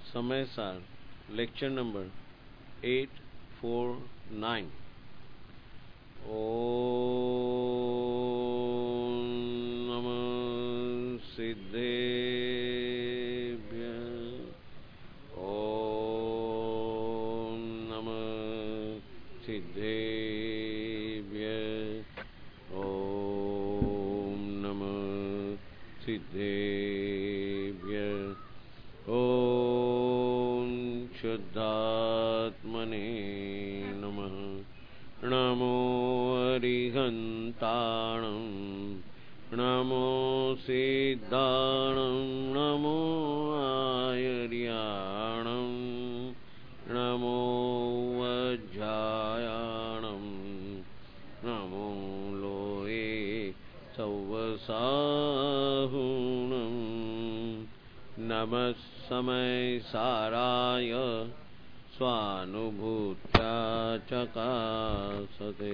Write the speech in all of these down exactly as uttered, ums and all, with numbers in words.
સમયસાર lecture number eight four nine. ઓમ નમઃ સિદ્ધેભ્ય. ઓમ નમઃ સિદ્ધેભ્ય. ઓમ નમઃ સિદ્ધેભ્ય. ઓમ શુદ્ધાત્મને નમઃ. નમો અરિહંતાણં, નમો સિદ્ધાણં, નમો આયર્યાણં, નમો વજ્જાયાણં, નમો લોએ સૌવસાહુણં. નમઃ સમયસારાય સ્વાનુભૂત્યા ચકાસતે.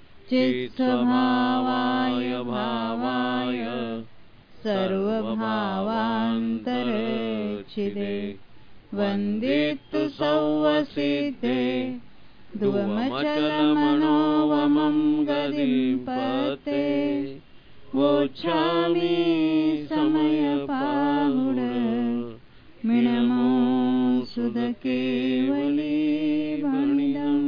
ચિત્સ્વભાવાય ભાવાય સર્વભાવાંતરચ્છિદે. વંદિતુ સૌવસિદ્ધે ધ્રુવમચલમનોવમં ગદિં પતે. વોચ્છામિ સમયપાહુર મિણમો સુધકેવલી ભણિદम्.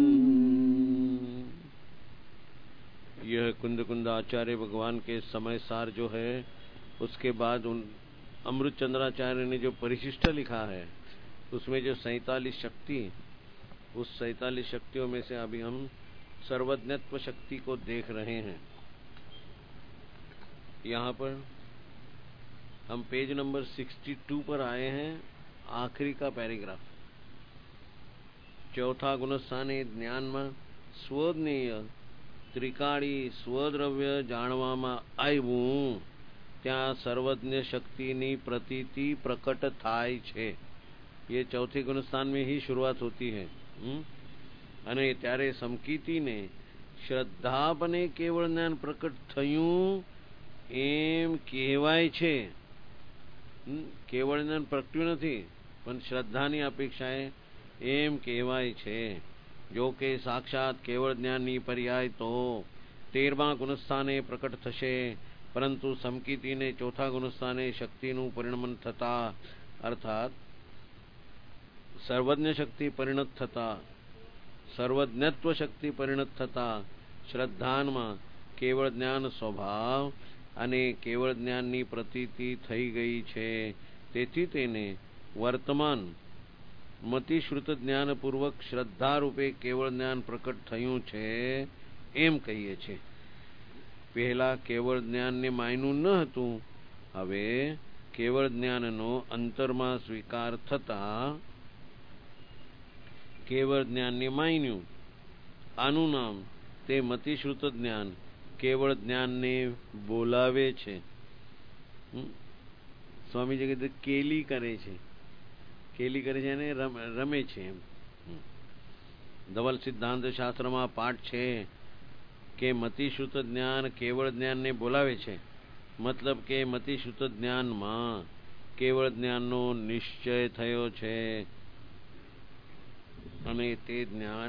यह कुंद कुंद आचार्य भगवान के समय सार जो है, उसके बाद उन अमृत चंद्राचार्य ने जो परिशिष्ट लिखा है, उसमें जो सैतालीस शक्ति, उस सैतालीस शक्तियों में से अभी हम सर्वज्ञत्व शक्ति को देख रहे हैं. यहाँ पर हम पेज नंबर बासठ पर आए हैं. आखिरी का पैराग्राफ. चौथा गुणस्थान ज्ञान में स्वज्ञेय त्रिकाળી સ્વદ્રવ્ય જાણવામાં આવ્યું ત્યાં સર્વજ્ઞ શક્તિની પ્રતીતિ પ્રકટ થાય છે. ये चौथे गुणस्थान में ही शुरुआत होती है. અને ત્યારે સમકીતીને શ્રદ્ધાપને કેવળ જ્ઞાન પ્રકટ થયું એમ કહેવાય છે. કેવળ જ્ઞાન પ્રગટ્યું નથી, પણ શ્રદ્ધાની અપેક્ષાએ એમ કહેવાય છે. જો કે સાક્ષાત કેવળ જ્ઞાનની પર્યાય તો તેરમા ગુણસ્થાને પ્રકટ થશે, પરંતુ સમકીતીને ચોથા ગુણસ્થાને શક્તિનું પરિણમન થતા, અર્થાત સર્વજ્ઞ શક્તિ પરિણત થતા, સર્વજ્ઞત્વ શક્તિ પરિણત થતા શ્રદ્ધાનમાં કેવળ જ્ઞાન સ્વભાવ અને કેવળ જ્ઞાનની પ્રતીતિ થઈ ગઈ છે. તેથી તેને વર્તમાન મતિશ્રુત જ્ઞાનપૂર્વક શ્રદ્ધા રૂપે કેવળ જ્ઞાન પ્રકટ થયું છે એમ કહીએ છીએ. પહેલા કેવળ જ્ઞાનને માન્યું ન હતું, હવે કેવળ જ્ઞાનનો અંતરમાં સ્વીકાર થતા કેવળ જ્ઞાનને માન્યું. આનું નામ તે મતિશ્રુત જ્ઞાન કેવળ જ્ઞાનને બોલાવે છે. સ્વામીજી કીધું કેલી કરે છે, કેલી કરે છે અને રમે છે એમ. ધવલ સિદ્ધાંત શાસ્ત્રમાં પાઠ છે કે મતિશ્રુત જ્ઞાન કેવળ જ્ઞાનને બોલાવે છે. મતલબ કે મતિશ્રુત જ્ઞાનમાં કેવળ જ્ઞાનનો નિશ્ચય થયો છે અને તે જ્ઞાન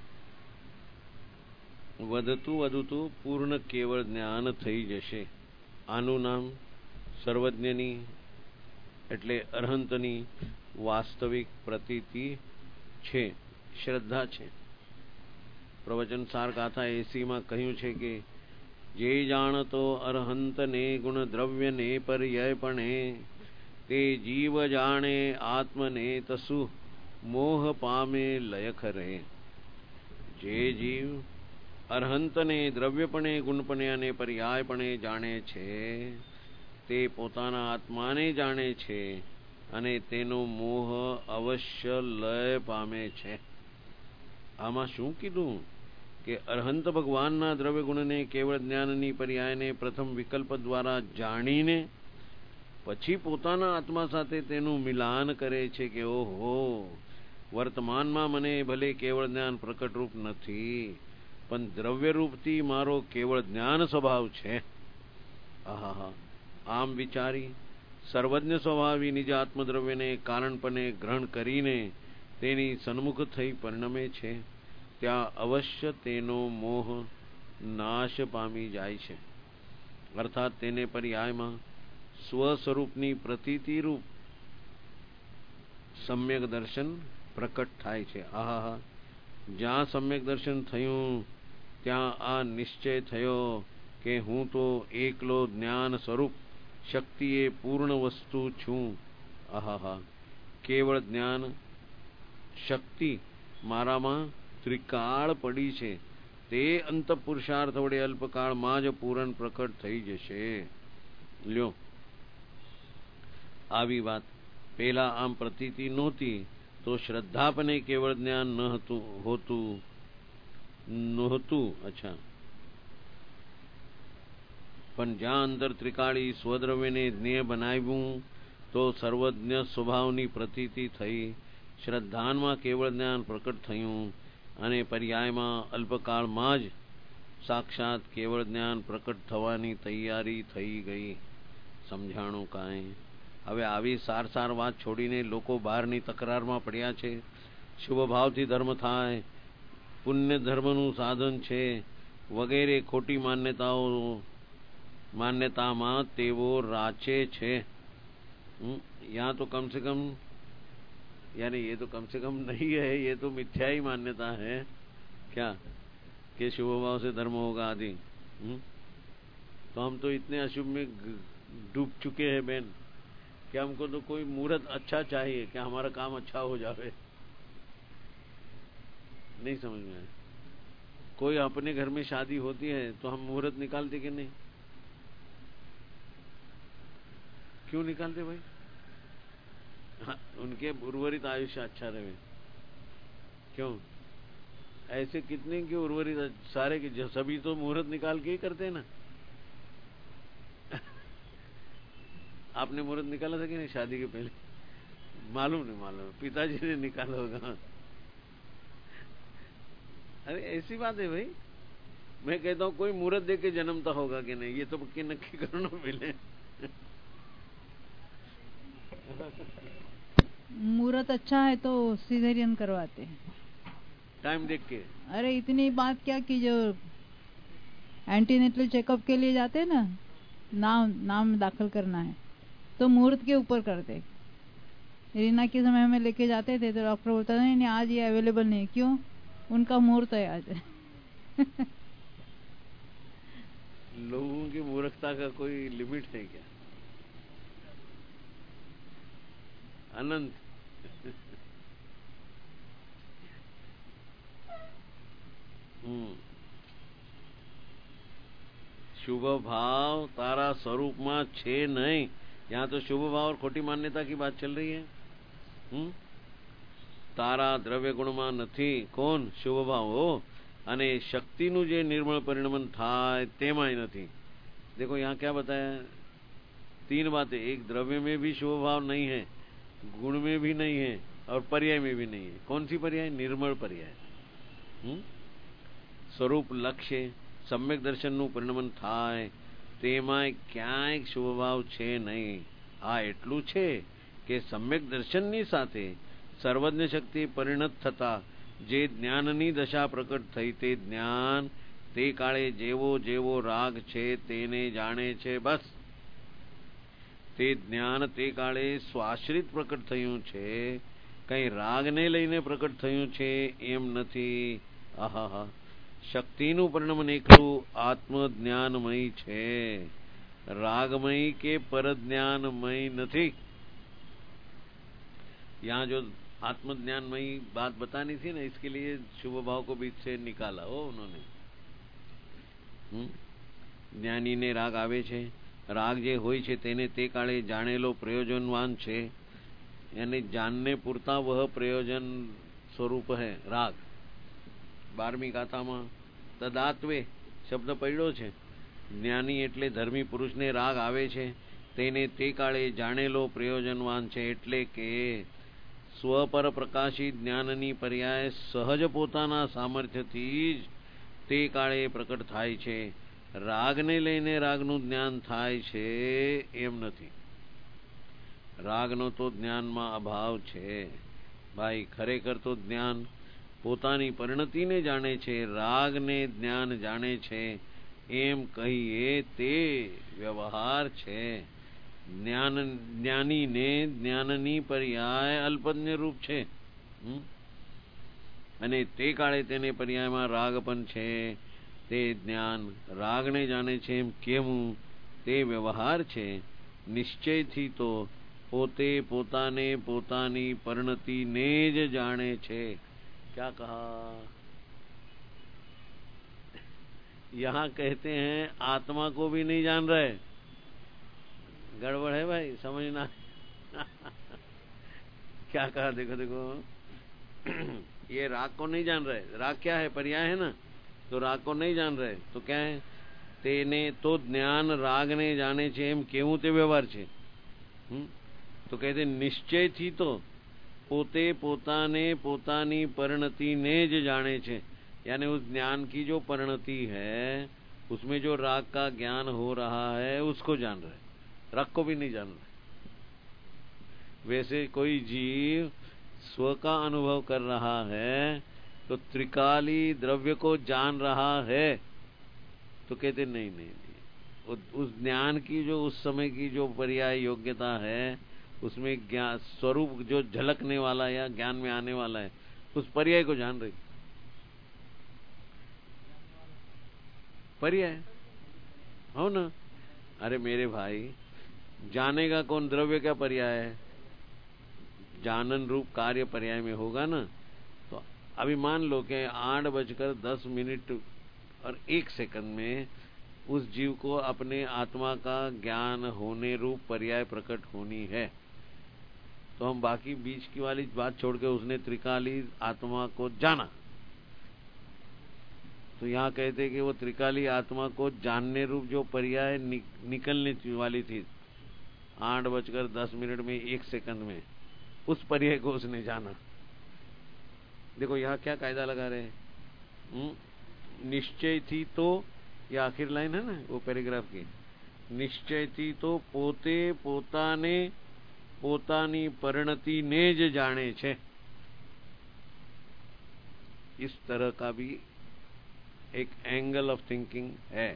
વધતું વધતું પૂર્ણ કેવળ જ્ઞાન થઈ જશે. આનું નામ સર્વજ્ઞની એટલે અરહંતની વાસ્તવિક પ્રતીતિ છે, શ્રદ્ધા છે. પ્રવચન સાર ગાથા એસીમાં કહ્યું છે કે જે જાણતો અરહંતને ગુણ દ્રવ્યને પર્યયપણે, તે જીવ જાણે આત્મને તસુ મોહ પામે લય ખરે. જે જીવ અરહંતને દ્રવ્યપણે ગુણપણે અને પર્યાયપણે જાણે છે, તે પોતાના આત્માને જાણે છે અને તેનો મોહ અવશ્ય લય પામે છે. આમાં શું કીધું કે અરહંત ભગવાનના દ્રવ્ય ગુણને કેવળ જ્ઞાનની પર્યાયને પ્રથમ વિકલ્પ દ્વારા જાણીને પછી પોતાના આત્મા સાથે તેનું મિલાન કરે છે કે ઓહો, વર્તમાનમાં મને ભલે કેવળ જ્ઞાન પ્રકટરૂપ નથી, પણ દ્રવ્યરૂપથી મારો કેવળ જ્ઞાન સ્વભાવ છે. આહા, આમ વિચારી સર્વજ્ઞ સ્વભાવી નિજ આત્મદ્રવ્યને કારણપણે ગ્રહણ કરીને તેની સન્મુખ થઈ પરિણમે છે, ત્યાં અવશ્ય તેનો મોહ નાશ પામી જાય છે. અર્થાત તેને પર્યાયમાં સ્વસ્વરૂપની પ્રતીતિરૂપ સમ્યક દર્શન પ્રકટ થાય છે. આહા, જ્યાં સમ્યક દર્શન થયું ત્યાં આ નિશ્ચય થયો કે હું તો એકલો જ્ઞાન સ્વરૂપ શક્તિ એ પૂર્ણ વસ્તુ છું. આહા, કેવળ જ્ઞાન શક્તિ મારામાં ત્રિકાળ પડી છે, તે અંત પુરુષાર્થ વડે અલ્પકાળમાં જ પૂરણ પ્રકટ થઈ જશે. લ્યો, આવી વાત પેલા આમ પ્રતીતિ નહોતી તો શ્રદ્ધાપને કેવળ જ્ઞાન ન હતું હોતું નહોતું અચ્છા પણ જ્યાં અંતર ત્રિકાળી સ્વદ્રવ્યને જ્ઞેય બનાવ્યું તો સર્વજ્ઞ સ્વભાવની પ્રતીતિ થઈ, શ્રદ્ધાનમાં કેવળ જ્ઞાન પ્રકટ થયું અને પર્યાયમાં અલ્પકાળમાં જ સાક્ષાત કેવળ જ્ઞાન પ્રકટ થવાની તૈયારી થઈ ગઈ. સમજાણું કાંઈ? હવે આવી સાર સાર વાત છોડીને લોકો બહારની તકરારમાં પડ્યા છે. શુભ ભાવથી ધર્મ થાય, પુણ્ય ધર્મનું સાધન છે વગેરે ખોટી માન્યતાઓ मान्यताમાં તેઓ રાચે છે. यहाँ तो कम से कम यानी ये तो कम से कम नहीं है, ये तो मिथ्या ही मान्यता है क्या कि शुभ भाव से धर्म होगा आदि. तो हम तो इतने अशुभ में डूब चुके हैं बहन कि हमको तो कोई मुहूर्त अच्छा चाहिए कि हमारा काम अच्छा हो जावे. नहीं समझ में आया? कोई अपने घर में शादी होती है तो हम मुहूर्त निकालते कि नहीं? क्यों निकालते भाई? हाँ, उनके उर्वरित आयुष्य अच्छा रहे. क्यों ऐसे कितने के उर्वरित सारे के सभी तो मुहूर्त निकाल के ही करते हैं ना. आपने मुहूर्त निकाला था कि नहीं शादी के पहले? मालूम नहीं, मालूम पिताजी ने निकाला होगा. अरे ऐसी बात है भाई, मैं कहता हूँ कोई मुहूर्त देख के जन्मता होगा कि नहीं, ये तो पक्की नक्की करना मिले. मुहूर्त अच्छा है तो सिजेरियन करवाते हैं टाइम देख के. अरे इतनी बात क्या कि जो एंटीनेटल चेकअप के लिए जाते हैं ना, नाम नाम दाखिल करना है तो मुहूर्त के ऊपर करते. रीना के समय में लेके जाते थे तो डॉक्टर बोलता नहीं नहीं आज ये अवेलेबल नहीं. क्यों? उनका मुहूर्त है आज. लोगों की मूर्खता का कोई लिमिट है क्या? अनंत. शुभ भाव तारा स्वरूप में छे नहीं. यहाँ तो शुभ भाव और खोटी मान्यता की बात चल रही है. हम्म तारा द्रव्य गुण में नहीं. कौन? शुभ भाव हो અને શક્તિનું જે નિર્મળ પરિણમન થાય તેમાંય નથી. देखो यहाँ क्या बताया? तीन बातें. एक द्रव्य में भी शुभ भाव नहीं है, गुण में भी नहीं है और पर्याय में भी नहीं है. कौन सी पर्याय? निर्मळ पर्याय. સ્વરૂપ લક્ષ્ય સમ્યક દર્શનનું પરિણમન થાય તેમાં ક્યાંય શુભ ભાવ છે નહીં. આ એટલું છે કે સમ્યક દર્શનની સાથે સર્વજ્ઞ શક્તિ પરિણત થતા જે જ્ઞાનની દશા પ્રકટ થઈ તે જ્ઞાન તે કાળે જેવો જેવો રાગ છે તેને જાણે છે. બસ તે જ્ઞાન તે કાળે સ્વાશ્રિત પ્રકટ થયું છે, કઈ રાગને લઈને પ્રકટ થયું છે એમ નથી. આહા, શક્તિનું પરિણમન એકલું આત્મજ્ઞાનમય છે, रागमयी के परज्ञानमयी नहीं. यहाँ जो आत्मज्ञानमयी बात बतानी थी ना, इसके लिए शुभ भाव को बीच से निकाला हो उन्होंने. ज्ञानी ने राग आवे छे. राग जे होय छे तेने ते काळे जाणेलो प्रयोजनवान छे, यानी जानने पूरता वह प्रयोजन स्वरूप है राग. बारमी गाथा में तदात्वे शब्द पड्यो छे. ज्ञानी एटले धर्मी पुरुष ने राग आवे छे तेने ते काळे जाणेलो प्रयोजनवान छे. एटले के स्वपर प्रकाशी ज्ञाननी पर्याय सहज पोताना सामर्थ्यथी ज ते काळे प्रकट थाय छे. रागने लईने रागनुं ज्ञान थाय छे एम नथी. રાગનો તો જ્ઞાનમાં અભાવ છે ભાઈ. ખરેખર તો જ્ઞાન પોતાની પરિણતિને જાણે છે, રાગને જ્ઞાન જાણે છે એમ કહીએ તે વ્યવહાર છે. જ્ઞાન જ્ઞાનીને જ્ઞાનની પર્યાય અલ્પજ્ઞ રૂપ છે અને તે કાળે તેને પર્યાયમાં રાગ પણ છે. તે જ્ઞાન રાગને જાણે છે એમ કેવું તે વ્યવહાર છે. નિશ્ચયથી તો પોતે પોતાને પોતાની પરિણતિને જ જાણે છે. क्या कहा? यहाँ कहते हैं आत्मा को भी नहीं जान रहे. गड़बड़ है भाई, समझना. क्या कहा? देखो देखो ये राग को नहीं जान रहे. राग क्या है? पर्याय है ना. तो राग को नहीं जान रहे तो क्या है? तेने तो ज्ञान राग ने जाने छे एम केवुं ते व्यवहार छे. तो कहते निश्चय थी तो पोते पोताने पोतानी परिणतिने ज जाने छे. यानी उस ज्ञान की जो परिणति है उसमें जो राग का ज्ञान हो रहा है उसको जान रहे, राग को भी नहीं जान रहे. वैसे कोई जीव स्व का अनुभव कर रहा है तो त्रिकाली द्रव्य को जान रहा है तो कहते नहीं नहीं, नहीं. उस ज्ञान की जो उस समय की जो पर्याय योग्यता है उसमें ज्ञान स्वरूप जो झलकने वाला या ज्ञान में आने वाला है उस पर्याय को जान रही. पर्याय हो ना. अरे मेरे भाई, जानेगा कौन? द्रव्य क्या पर्याय है? जानन रूप कार्य पर्याय में होगा ना. तो अभी मान लो कि आठ बजकर दस मिनट और एक सेकंड में उस जीव को अपने आत्मा का ज्ञान होने रूप पर्याय प्रकट होनी है. तो हम बाकी बीच की वाली बात छोड़ के उसने त्रिकाली आत्मा को जाना. तो यहाँ कहते कि वो त्रिकाली आत्मा को जानने रूप जो पर्याय नि, निकलने वाली थी आठ बजकर दस मिनट में एक सेकंड में, उस पर्याय को उसने जाना. देखो यहाँ क्या कायदा लगा रहे हैं. निश्चय थी तो, ये आखिर लाइन है ना वो पैराग्राफ की. निश्चय थी तो पोते पोताने પોતાની પરિણતિને જ જાણે છે. इस तरह का भी एक एंगल ऑफ थिंकिंग है.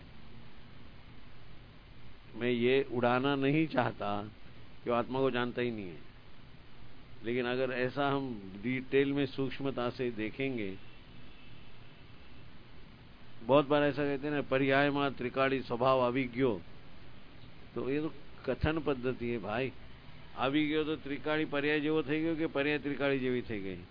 मैं ये उड़ाना नहीं चाहता कि आत्मा को जानता ही नहीं है, लेकिन अगर ऐसा हम डिटेल में सूक्ष्मता से देखेंगे, बहुत बार ऐसा कहते हैं ना पर्याय में त्रिकाली स्वभाव आवी गयो. तो ये तो कथन पद्धति है भाई. આવી ગયો તો ત્રિકાળી पर्याय જેવો થઈ ગયો કે पर्याय त्रिकाળી જેવી થઈ गई.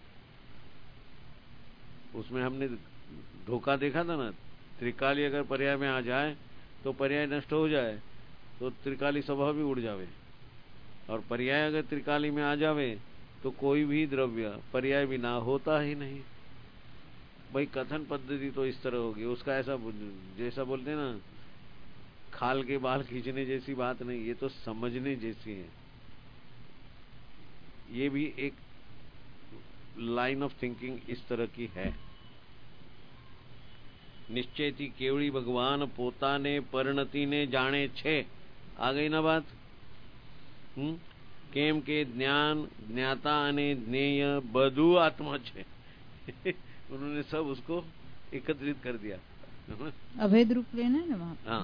उसमें हमने धोखा देखा था ना. त्रिकाली अगर पर्याय में आ जाए तो पर्याय नष्ट हो जाए तो त्रिकाली स्वभाव भी उड़ जावे, और पर्याय अगर त्रिकाली में आ जावे तो कोई भी द्रव्य पर्याय बिना होता ही नहीं. भाई कथन पद्धति तो इस तरह होगी. उसका ऐसा जैसा बोलते हैं ना खाल के बाल खींचने जैसी बात नहीं, ये तो समझने जैसी है. ये भी एक लाइन ऑफ थिंकिंग इस तरह की है. निश्चयથી કેવળી ભગવાન પોતાને પરિણતિને જાણે છે. આ ગઈ ના વાત. હમ કેમ કે જ્ઞાન જ્ઞાતા અને જ્ઞેય બધું આત્મા છે. उन्होंने सब उसको एकत्रित कर दिया. अभेद रूप लेना है ना वहाँ. हाँ,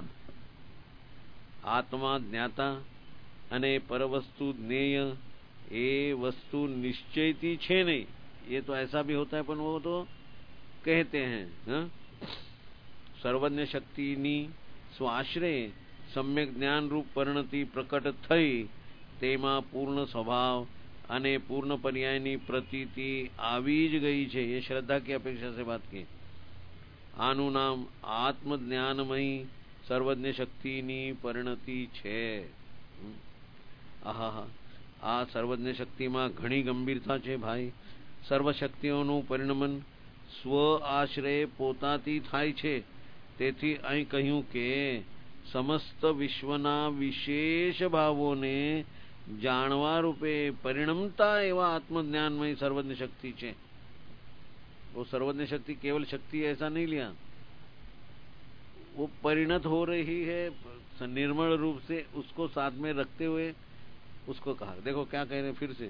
आत्मा ज्ञाता અને परवस्तु ज्ञेय ये वस्तु निश्चयती छे नहीं. ये तो ऐसा भी होता है पर वो तो कहते हैं. हा? सर्वज्ञ शक्तिनी स्वाश्रय सम्यक ज्ञान रूप परिणति प्रकट थई तेमा पूर्ण स्वभाव અને પૂર્ણ પર્યાયની પ્રતીતિ આવી જ ગઈ છે. ये श्रद्धा की अपेक्षा से बात की. આનું નામ આત્મજ્ઞાનમય સર્વજ્ઞ શક્તિની પરિણતિ છે. આહા, આ સર્વજ્ઞ શક્તિમાં ઘણી ગંભીરતા છે ભાઈ. સર્વશક્તિઓનું પરિણમન સ્વ આશ્રય પોતાથી થાય છે. તેથી અહીં કહ્યું કે સમસ્ત વિશ્વના વિશેષ ભાવોને જાણવા રૂપે પરિણમતા એવા आत्मज्ञानमय सर्वज्ञ शक्ति છે. वो सर्वज्ञ शक्ति केवल शक्ति ऐसा नहीं लिया, वो परिणत हो रही है निर्मल रूप से. उसको साथ में रखते हुए उसको कहा। देखो क्या कह रहे हैं फिर से,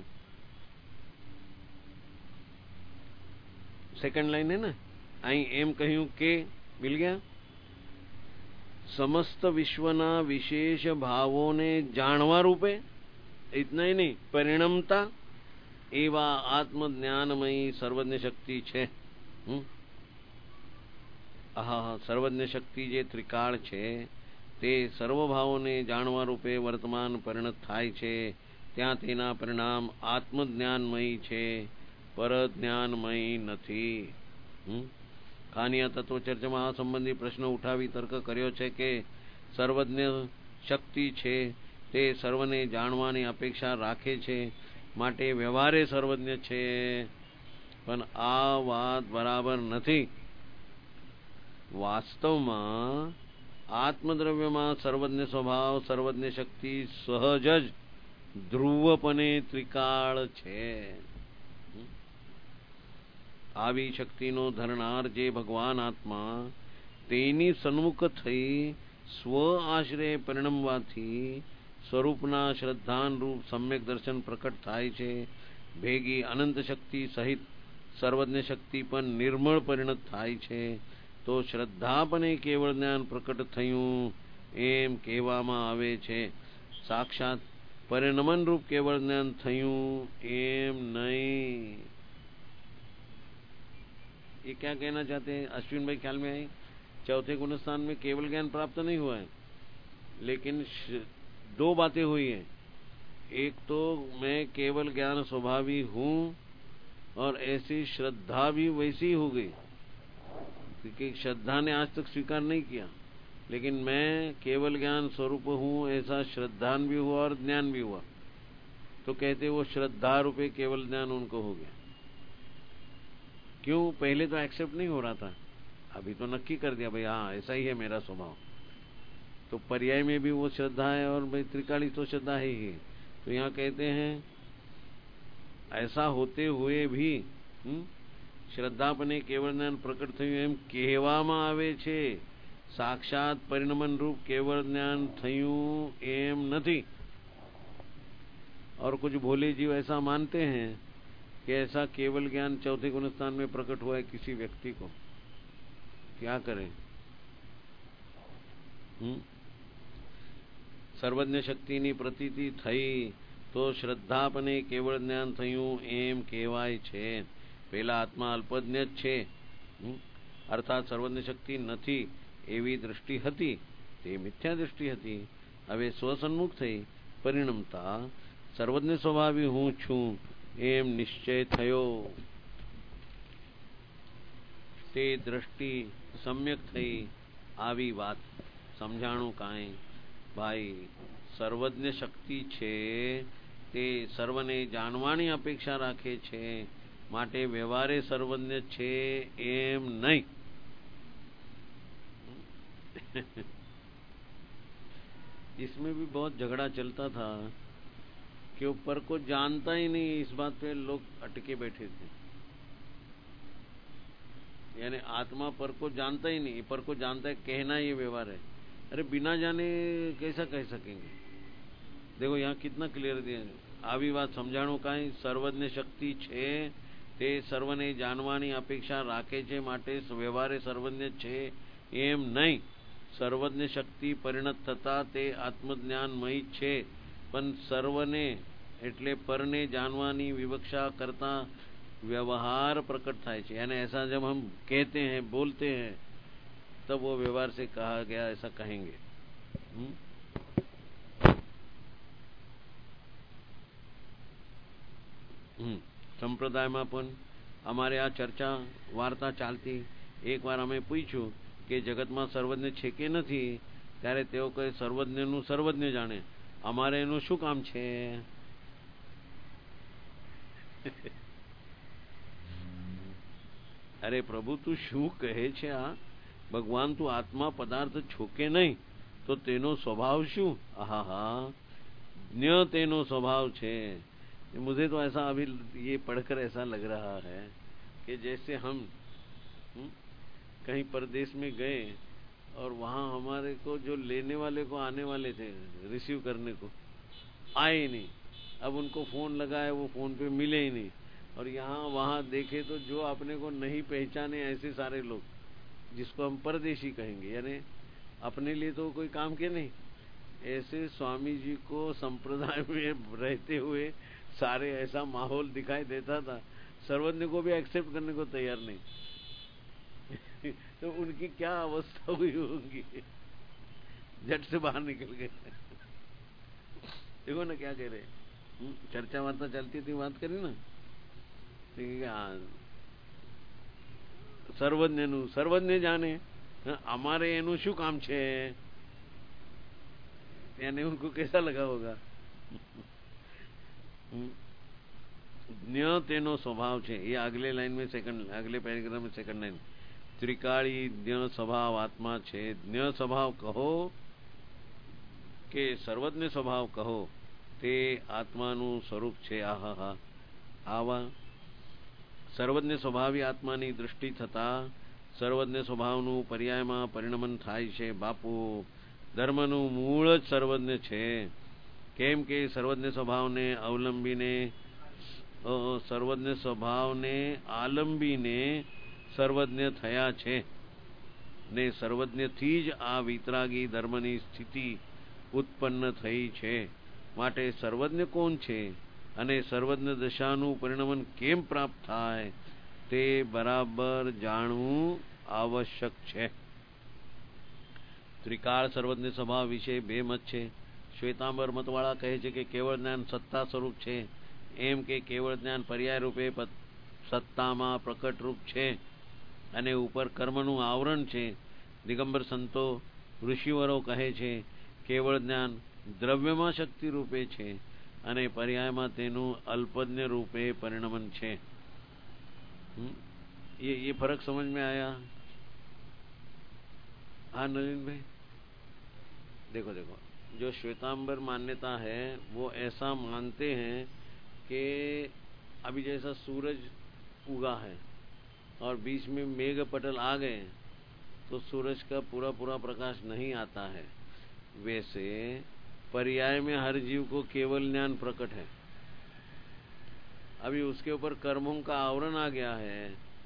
सेकंड लाइन है ना, आई एम कहूं के मिल गया। समस्त विश्वना विशेष भावों ने जाणवा रूपे, इतना ही नहीं, परिणमता एवा आत्मज्ञानमयी सर्वज्ञ शक्ति छे। આહા સર્વજ્ઞ શક્તિ જે ત્રિકાળ છે તે સર્વભાવોને જાણવા રૂપે વર્તમાન પરિણત થાય છે, ત્યાં તેના પરિણામ આત્મજ્ઞાનમય છે, પરજ્ઞાનમય નથી. ખાનિયા તત્વ ચર્ચામાં આ સંબંધી પ્રશ્ન ઉઠાવી તર્ક કર્યો છે કે સર્વજ્ઞ શક્તિ છે તે સર્વને જાણવાની અપેક્ષા રાખે છે, માટે વ્યવહારે સર્વજ્ઞ છે. પણ આ વાત બરાબર નથી. વાસ્તવમાં આત્મદ્રવ્યમાં સર્વજ્ઞ સ્વભાવ, સર્વજ્ઞ શક્તિ સહજ જ ધ્રુવપણે ત્રિકાળ છે. આવી શક્તિનો ધરનાર જે ભગવાન આત્મા, તેની સન્મુખ થઈ સ્વ આશ્રય પરિણમવાથી સ્વરૂપના શ્રદ્ધાનુરૂપ સમ્યક દર્શન પ્રકટ થાય છે. ભેગી અનંત શક્તિ સહિત સર્વજ્ઞ શક્તિ પણ નિર્મળ પરિણત થાય છે. તો શ્રદ્ધાપને કેવળ જ્ઞાન પ્રકટ થયું એમ કહેવામાં આવે છે, સાક્ષાત પરિણમન રૂપ કેવળ જ્ઞાન થયું એમ नहीं. ये क्या कहना चाहते हैं अश्विन भाई, ख्याल में आए? चौथे गुणस्थान में केवल ज्ञान प्राप्त नहीं हुआ है, लेकिन दो बातें हुई हैं. एक तो मैं केवल ज्ञान स्वभावी हूं और ऐसी श्रद्धा भी वैसी हो गई, क्योंकि श्रद्धा ने आज तक स्वीकार नहीं किया, लेकिन मैं केवल ज्ञान स्वरूप हूं ऐसा श्रद्धान भी हुआ और ज्ञान भी हुआ. तो कहते वो श्रद्धा रूपे केवल ज्ञान उनको हो गया. क्यों? पहले तो एक्सेप्ट नहीं हो रहा था, अभी तो नक्की कर दिया भाई हाँ ऐसा ही है मेरा स्वभाव. तो पर्याय में भी वो श्रद्धा है और भाई त्रिकाली तो श्रद्धा है ही. तो यहाँ कहते हैं ऐसा होते हुए भी શ્રદ્ધાપને કેવળ જ્ઞાન પ્રકટ થયું એમ કહેવામાં આવે છે, સાક્ષાત પરિણમન રૂપ કેવળ જ્ઞાન થયું એમ નથી. और कुछ भोले जीव ऐसा मानते हैं कि ऐसा केवल ज्ञान चौथे गुणस्थान में प्रकट हुआ है किसी व्यक्ति को. क्या करें? हम्म સર્વજ્ઞ શક્તિની પ્રતીતિ થઈ તો શ્રદ્ધાપને કેવળ જ્ઞાન થયું એમ કહેવાય છે. પેલા આત્મા અલ્પજ્ઞ જ છે, અર્થાત સર્વજ્ઞ શક્તિ નથી એવી દૃષ્ટિ હતી, તે મિથ્યા દૃષ્ટિ હતી. હવે સ્વસન્મુખ થઈ પરિણમતા સર્વજ્ઞ સ્વભાવી હું છું એમ નિશ્ચય થયો. તે દ્રષ્ટિ સમ્યક થઈ. આવી વાત સમજાણું કાંઈ ભાઈ, સર્વજ્ઞ શક્તિ છે તે સર્વને જાણવાની અપેક્ષા રાખે છે, માટે વ્યવહારે સર્વજ્ઞ છે એમ નહીં. इसमें भी बहुत झगड़ा चलता था कि ऊपर को जानता ही नहीं, इस बात पे लोग अटके बैठे थे. यानी आत्मा पर को जानता ही नहीं, पर को जानता है, कहना ये व्यवहार है. अरे बिना जाने कैसा कह सकेंगे? देखो यहाँ कितना क्लियर दिया. આવી વાત સમજાણું કાંઈ, સર્વજ્ઞ શક્તિ છે તે સર્વને જાણવાની અપેક્ષા રાખે છે, માટે વ્યવહારે સર્વજ્ઞ છે એમ નહીં. સર્વજ્ઞ શક્તિ પરિણત થતા તે આત્મજ્ઞાનમય છે, પણ સર્વને એટલે પરને જાણવાની વિવક્ષા કરતા व्यवहार प्रकट થાય છે. यानी ऐसा जब हम कहते हैं, बोलते हैं, तब वो व्यवहार से कहा गया ऐसा कहेंगे. हुँ? हुँ. સંપ્રદાયમાં પણ અમારે આ ચર્ચા વાર્તા ચાલતી. એકવાર અમે પૂછ્યું કે જગતમાં સર્વજ્ઞ છે કે નથી, ત્યારે તેઓ કહે સર્વજ્ઞનું સર્વજ્ઞ જાણે, અમારે એનું શું કામ છે? અરે પ્રભુ તું શું કહે છે? આ ભગવાન તું આત્મા પદાર્થ છો કે નહીં, તો તેનો સ્વભાવ શું? આહા હા, જ્ઞ તેનો સ્વભાવ છે. मुझे तो ऐसा अभी ये पढ़कर ऐसा लग रहा है कि जैसे हम हुँ? कहीं परदेश में गए और वहाँ हमारे को जो लेने वाले को आने वाले थे, रिसीव करने को, आए नहीं, अब उनको फोन लगाए, वो फोन पे मिले ही नहीं, और यहाँ वहाँ देखे तो जो अपने को नहीं पहचाने ऐसे सारे लोग, जिसको हम परदेशी कहेंगे, यानी अपने लिए तो कोई काम के नहीं, ऐसे स्वामी जी को संप्रदाय में रहते हुए सारे ऐसा माहौल दिखाई देता था, सर्वज्ञ को भी एक्सेप्ट करने को तैयार नहीं। तो उनकी क्या अवस्था हुई होगी, झट से बाहर निकल गए। देखो ना क्या कह रहे, चर्चा वार्ता चलती थी, बात करी ना, हाँ सर्वज्ञ नु सर्वज्ञ जाने, हमारे एनु शू काम छे, यानी उनको कैसा लगा होगा। ज्ञ तेनो स्वभाव छे, ये अगले लाइन में सेकंड, अगले पैराग्राफ में सेकंड लाइन, त्रिकाળી ज्ञ स्वभाव आत्मा छे। ज्ञ स्वभाव कहो के सर्वज्ञ स्वभाव कहो ते आत्माનું સ્વરૂપ છે। આહા આવા સર્વજ્ઞ સ્વભાવી આત્માની દૃષ્ટિ થતા સર્વજ્ઞ સ્વભાવનું પર્યાયમાં પરિણમન થાય છે। બાપુ ધર્મનું મૂળ જ સર્વજ્ઞ છે, કેમ કે સર્વજ્ઞ સ્વભાવને અવલંબીને સર્વજ્ઞ સ્વભાવને આલંબીને સર્વજ્ઞ થયા છે ને સર્વજ્ઞથી જ આ વિતરાગી ધર્મની સ્થિતિ ઉત્પન્ન થઈ છે। માટે સર્વજ્ઞ કોણ છે અને સર્વજ્ઞ દશાનું પરિણમન કેમ પ્રાપ્ત થાય તે બરાબર જાણવું આવશ્યક છે। ત્રિકાળ સર્વજ્ઞ સ્વભાવ વિશે બે મત છે। શ્વેતાંબર મતવાળા કહે છે કે કેવળ જ્ઞાન સત્તા સ્વરૂપ છે, એમ કે કેવળ જ્ઞાન પર્યાય રૂપે સત્તામાં પ્રકટ રૂપ છે અને ઉપર કર્મનું આવરણ છે। દિગંબર સંતો ઋષિવરો કહે છે કેવળ જ્ઞાન દ્રવ્યમાં શક્તિ રૂપે છે અને પર્યાયમાં તેનું અલ્પજ્ઞ રૂપે પરિણમન છે। ये ये फर्क समझ में आया? हाँ नवीन भाई, देखो देखो जो श्वेतांबर मान्यता है वो ऐसा मानते हैं कि अभी जैसा सूरज उगा है और बीच में मेघ पटल आ गए तो सूरज का पूरा पूरा प्रकाश नहीं आता है, वैसे पर्याय में हर जीव को केवल ज्ञान प्रकट है। अभी उसके ऊपर कर्मों का आवरण आ गया है,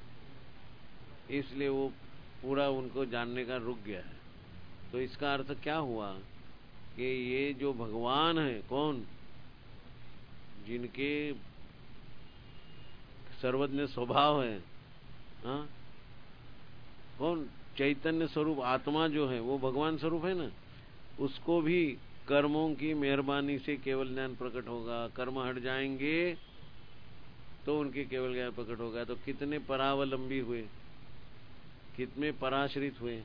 इसलिए वो पूरा उनको जानने का रुक गया है। तो इसका अर्थ क्या हुआ कि ये जो भगवान है, कौन, जिनके सर्वज्ञ स्वभाव है, हाँ कौन, चैतन्य स्वरूप आत्मा जो है वो भगवान स्वरूप है ना, उसको भी कर्मों की मेहरबानी से केवल ज्ञान प्रकट होगा। कर्म हट जाएंगे तो उनके केवल ज्ञान प्रकट होगा। तो कितने परावलंबी हुए, कितने पराश्रित हुए।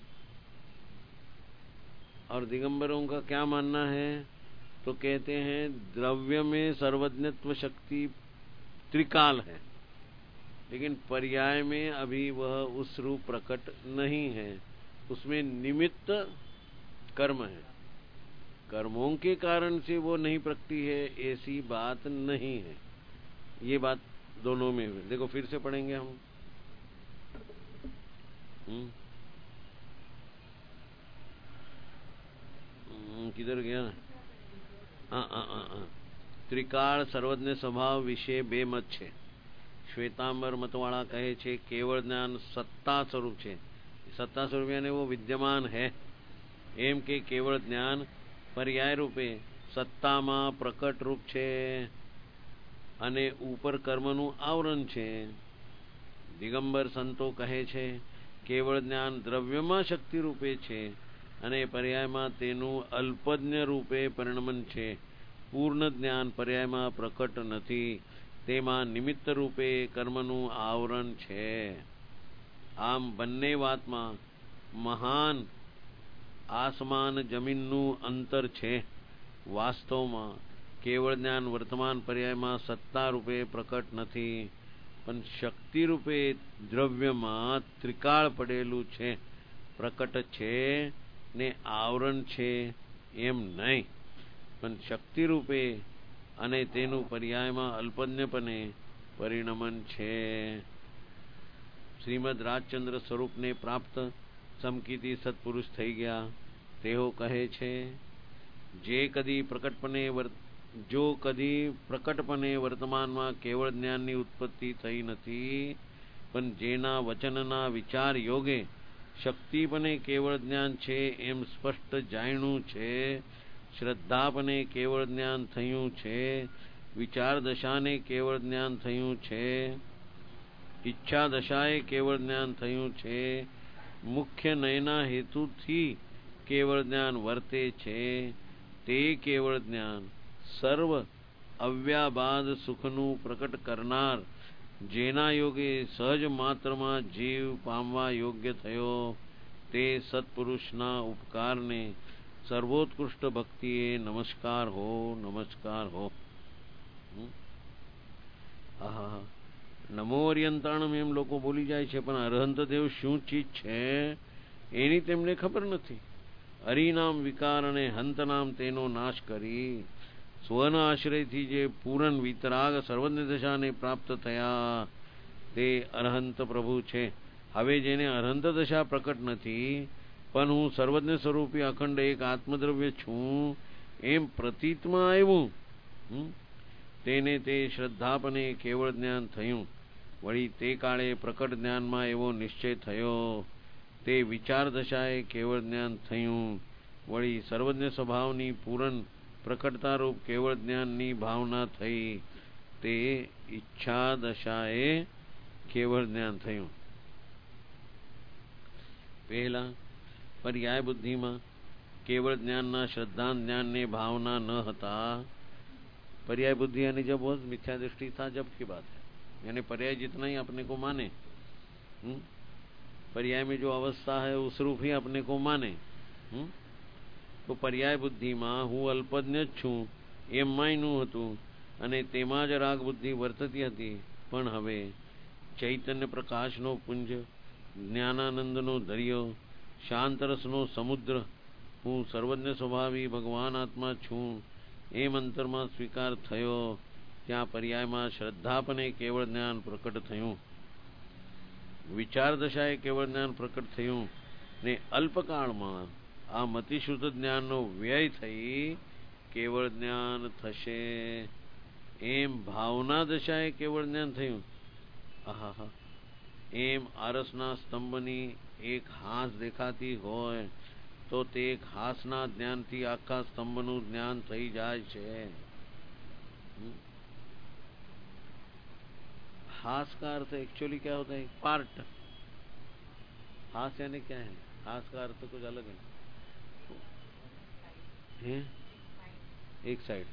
और दिगंबरों का क्या मानना है, तो कहते हैं द्रव्य में सर्वज्ञत्व शक्ति त्रिकाल है, लेकिन पर्याय में अभी वह उस रूप प्रकट नहीं है, उसमें निमित्त कर्म है, कर्मों के कारण से वो नहीं प्रकटी है, ऐसी बात नहीं है। ये बात दोनों में है। देखो फिर से पढ़ेंगे हम, किधर गया? हाँ हाँ हाँ, त्रिकाળ સર્વજ્ઞ સ્વભાવ વિશે બે મત છે। શ્વેતાંબર મતવાળા કહે છે કેવળ જ્ઞાન સત્તા સ્વરૂપ છે। સત્તા સ્વરૂપ यानी वो विद्यमान है, એમ કે કેવળ જ્ઞાન પર્યાય રૂપે સત્તામાં પ્રકટ રૂપ છે અને ઉપર કર્મનું આવરણ છે। દિગંબર સંતો કહે છે કેવળ જ્ઞાન દ્રવ્યમાં શક્તિ રૂપે છે અને પર્યાયમાં તેનું અલ્પજ્ઞ રૂપે પરિણમન છે। પૂર્ણ જ્ઞાન પર્યાયમાં પ્રકટ નથી, તેમાં નિમિત્ત રૂપે કર્મનું આવરણ છે। આમ બંને વાતમાં મહાન આસમાન જમીનનું અંતર છે। વાસ્તવમાં કેવળ જ્ઞાન વર્તમાન પર્યાયમાં સત્તા રૂપે પ્રકટ નથી, પણ શક્તિ રૂપે દ્રવ્યમાં ત્રિકાળ પડેલું છે, પ્રકટ છે ને આવરણ છે એમ નહીં, પણ શક્તિ રૂપે અને તેનું પર્યાયમાં અલ્પજ્ઞપણે પરિણમન છે। શ્રીમદ રાજચંદ્ર સ્વરૂપને પ્રાપ્ત સમકીતી સત્પુરુષ થઈ ગયા તેઓ કહે છે જે કદી પ્રકટપણે જો કદી પ્રકટપણે વર્તમાનમાં કેવળ જ્ઞાનની ઉત્પત્તિ થઈ નથી, પણ જેના વચનના વિચાર યોગે શક્તિપણે કેવળ જ્ઞાન છે એમ સ્પષ્ટ જાણ્યું છે, શ્રદ્ધાપણે કેવળ જ્ઞાન થયું છે, વિચાર દશાને કેવળ જ્ઞાન થયું છે, ઈચ્છા દશાએ કેવળ જ્ઞાન થયું છે, મુખ્ય નયના હેતુથી કેવળ જ્ઞાન વર્તે છે, તે કેવળ જ્ઞાન સર્વ અવ્યાબાદ સુખનું પ્રકટ કરનાર, જેના યોગે સહજ માત્રમાં જીવ પામવા યોગ્ય થયો, તે સત્પુરુષના ઉપકારને સર્વોત્કૃષ્ટ ભક્તિએ નમસ્કાર હો, નમસ્કાર હો. આહા, નમો અર્યંતાણમ એમ લોકો બોલી જાય છે, પણ અરહંત દેવ શું ચીજ છે એની તેમને ખબર નથી. હરિનામ વિકાર અને હંતનામ તેનો નાશ કરી સ્વના આશ્રયથી જે પૂરણ વિતરાગ સર્વજ્ઞ દશાને પ્રાપ્ત થયા તે અરહંત પ્રભુ છે. હવે જેને અરહંત દશા પ્રકટ નથી, પણ હું સર્વજ્ઞ સ્વરૂપી અખંડ એક આત્મદ્રવ્ય છું એમ પ્રતીતમાં આવ્યું, તેને તે શ્રદ્ધાપને કેવળ જ્ઞાન થયું. વળી તે કાળે પ્રકટ જ્ઞાનમાં એવો નિશ્ચય થયો, તે વિચાર દશાએ કેવળ જ્ઞાન થયું. વળી સર્વજ્ઞ સ્વભાવની પૂરણ પ્રકટતારૂપ કેવળ જ્ઞાનની ભાવના થઈ, તે ઈચ્છા દશાએ કેવળ જ્ઞાન થયું. પહેલા પર્યાય બુદ્ધિમાં केवल ज्ञान श्रद्धा ज्ञान ने भावना न हता. पर्याय बुद्धि यानी जब वो मिथ्या दृष्टि था जब की बात है, यानी पर्याय जितना ही अपने को माने, हुँ? पर्याय में जो अवस्था है उस रूप ही अपने को माने. हुँ? तो पर्याय बुद्धि में हूँ अल्पज्ञ छूँ एम मायनु हतुं અને તેમાં જ રાગ બુદ્ધિ વર્તતી હતી. પણ હવે ચૈતન્ય પ્રકાશનો પુંજ, જ્ઞાનાનંદનો દરિયો, શાંતરસનો સમુદ્ર, હું સર્વજ્ઞ સ્વભાવી ભગવાન આત્મા છું એમ અંતરમાં સ્વીકાર થયો. ત્યાં પર્યાયમાં શ્રદ્ધાપને કેવળ જ્ઞાન પ્રકટ થયું, વિચાર દશાએ કેવળ જ્ઞાન પ્રકટ થયું, ને અલ્પકાળમાં આ મતિશુદ્ધ જ્ઞાનનો વ્યય થઈ કેવળ જ્ઞાન થશે એમ ભાવના દશાએ કેવળ જ્ઞાન થયું. આહા, એમ આરસના સ્તંભની એક હાંસ દેખાતી હોય તો તે એક હાંસના જ્ઞાનથી આખા સ્તંભનું જ્ઞાન થઈ જાય છે. हास का अर्थ एक्चुअली क्या होता है? पार्ट. हास यानी क्या है? हास का अर्थ कुछ अलग है, है? एक साइड.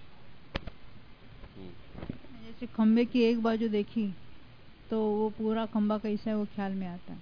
जैसे खंबे की एक बाजू देखी तो वो पूरा खंबा कैसा है वो ख्याल में आता है.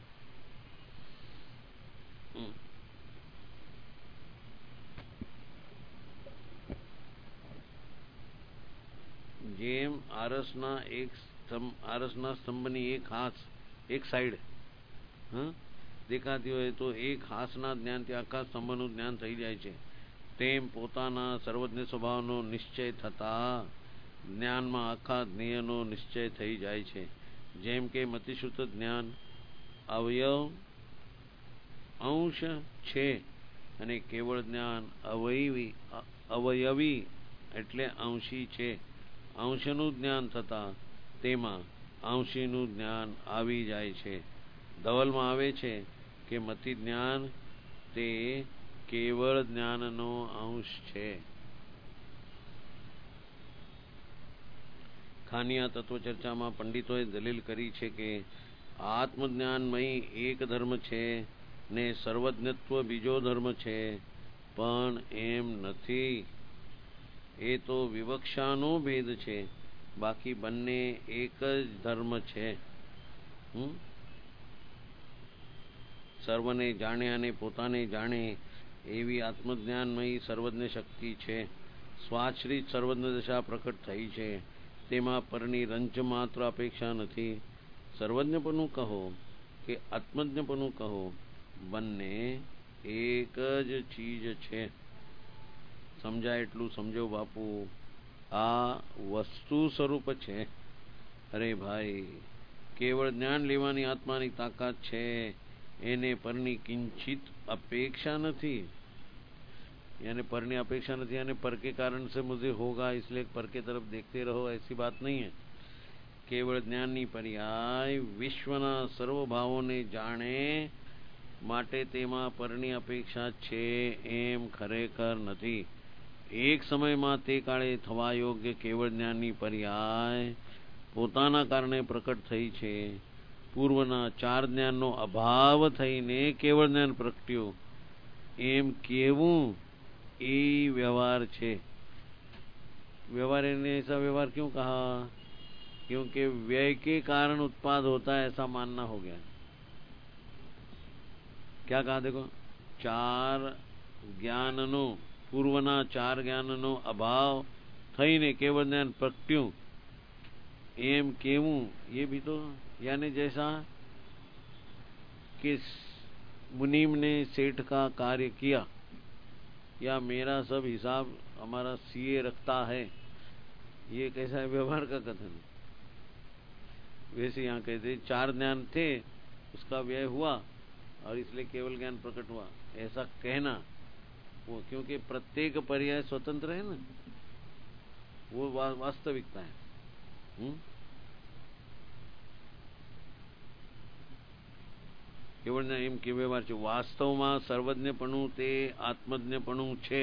જેમ આરસના એક સ્તંભ, આરસના સ્તંભની એક હાંસ એક સાઈડ હા દેખાતી હોય તો એક હાંસના જ્ઞાનથી આખા સ્તંભનું જ્ઞાન થઈ જાય છે. તેમ પોતાના સર્વજ્ઞ સ્વભાવનો નિશ્ચય થતા જ્ઞાનમાં આખા જ્ઞેયનો નિશ્ચય થઈ જાય છે. જેમ કે મતિશુદ્ધ જ્ઞાન અવયવ અંશ છે અને કેવળ જ્ઞાન અવયવી અવયવી એટલે અંશી છે. અંશનું જ્ઞાન થતાં તેમાં અંશીનું જ્ઞાન આવી જાય છે. ધવલમાં આવે છે કે મતિ જ્ઞાન તે કેવળ જ્ઞાનનો અંશ છે. ખાનિયા તત્વચર્ચામાં પંડિતોએ દલીલ કરી છે કે આત્મજ્ઞાનમય એક ધર્મ છે ને સર્વજ્ઞત્વ બીજો ધર્મ છે, પણ એમ નથી. એ તો વિવક્ષાનો ભેદ છે, બાકી બંને એક જ ધર્મ છે. સર્વને જાણે અને પોતાને જાણે એવી આત્મજ્ઞાનમયી સર્વજ્ઞ શક્તિ છે. સ્વાશ્રિત સર્વજ્ઞ દશા પ્રકટ થઈ છે, તેમાં પરની રંચ માત્ર અપેક્ષા નથી. સર્વજ્ઞપણું કહો કે આત્મજ્ઞપણું કહો, બંને એક જ ચીજ છે. સમજાય એટલું સમજો બાપુ, આ વસ્તુ સ્વરૂપ છે. અરે ભાઈ, કેવળ જ્ઞાન લેવાની આત્માની તાકાત છે, એને પરની કિંચિત અપેક્ષા નથી. यानी पर ની अपेक्षा नहीं, यानी पर के कारण से मुझे होगा इसलिए पर के तरफ देखते रहो, ऐसी बात नहीं है। केवल ज्ञान ની પર્યાય વિશ્વના સર્વ ભાવોને જાણે માટે તેમાં પરની અપેક્ષા છે એમ ખરેખર નથી। એક સમયમાં તે કાળે થવા યોગ્ય કેવળ જ્ઞાનની પર્યાય પોતાના કારણે પ્રકટ થઈ છે। પૂર્વના ચાર જ્ઞાનનો અભાવ થઈને કેવળ જ્ઞાન પ્રગટ્યું એમ કેવું એ व्यवहार છે। व्यवहार ने ऐसा व्यवहार क्यों कहा? क्योंकि व्यय के कारण उत्पाद होता है ऐसा मानना हो गया। क्या कहा देखो, चार ज्ञाननो पूर्वना चार ज्ञाननो अभाव થઈને केवल ज्ञान प्रगट्યું एम केवू, ये भी तो यानी जैसा कि मुनीम ने सेठ का कार्य किया या मेरा सब हिसाब हमारा सीए रखता है, ये कैसा है व्यवहार का कथन। वैसे यहाँ कहते चार ज्ञान थे उसका व्यय हुआ और इसलिए केवल ज्ञान प्रकट हुआ, ऐसा कहना वो क्योंकि प्रत्येक पर्याय स्वतंत्र है ना, वो वा, वास्तविकता है। हुँ? કેવળ એમ કે વ્યવહાર છે। વાસ્તવમાં સર્વજ્ઞપણું તે આત્મજ્ઞપણું છે।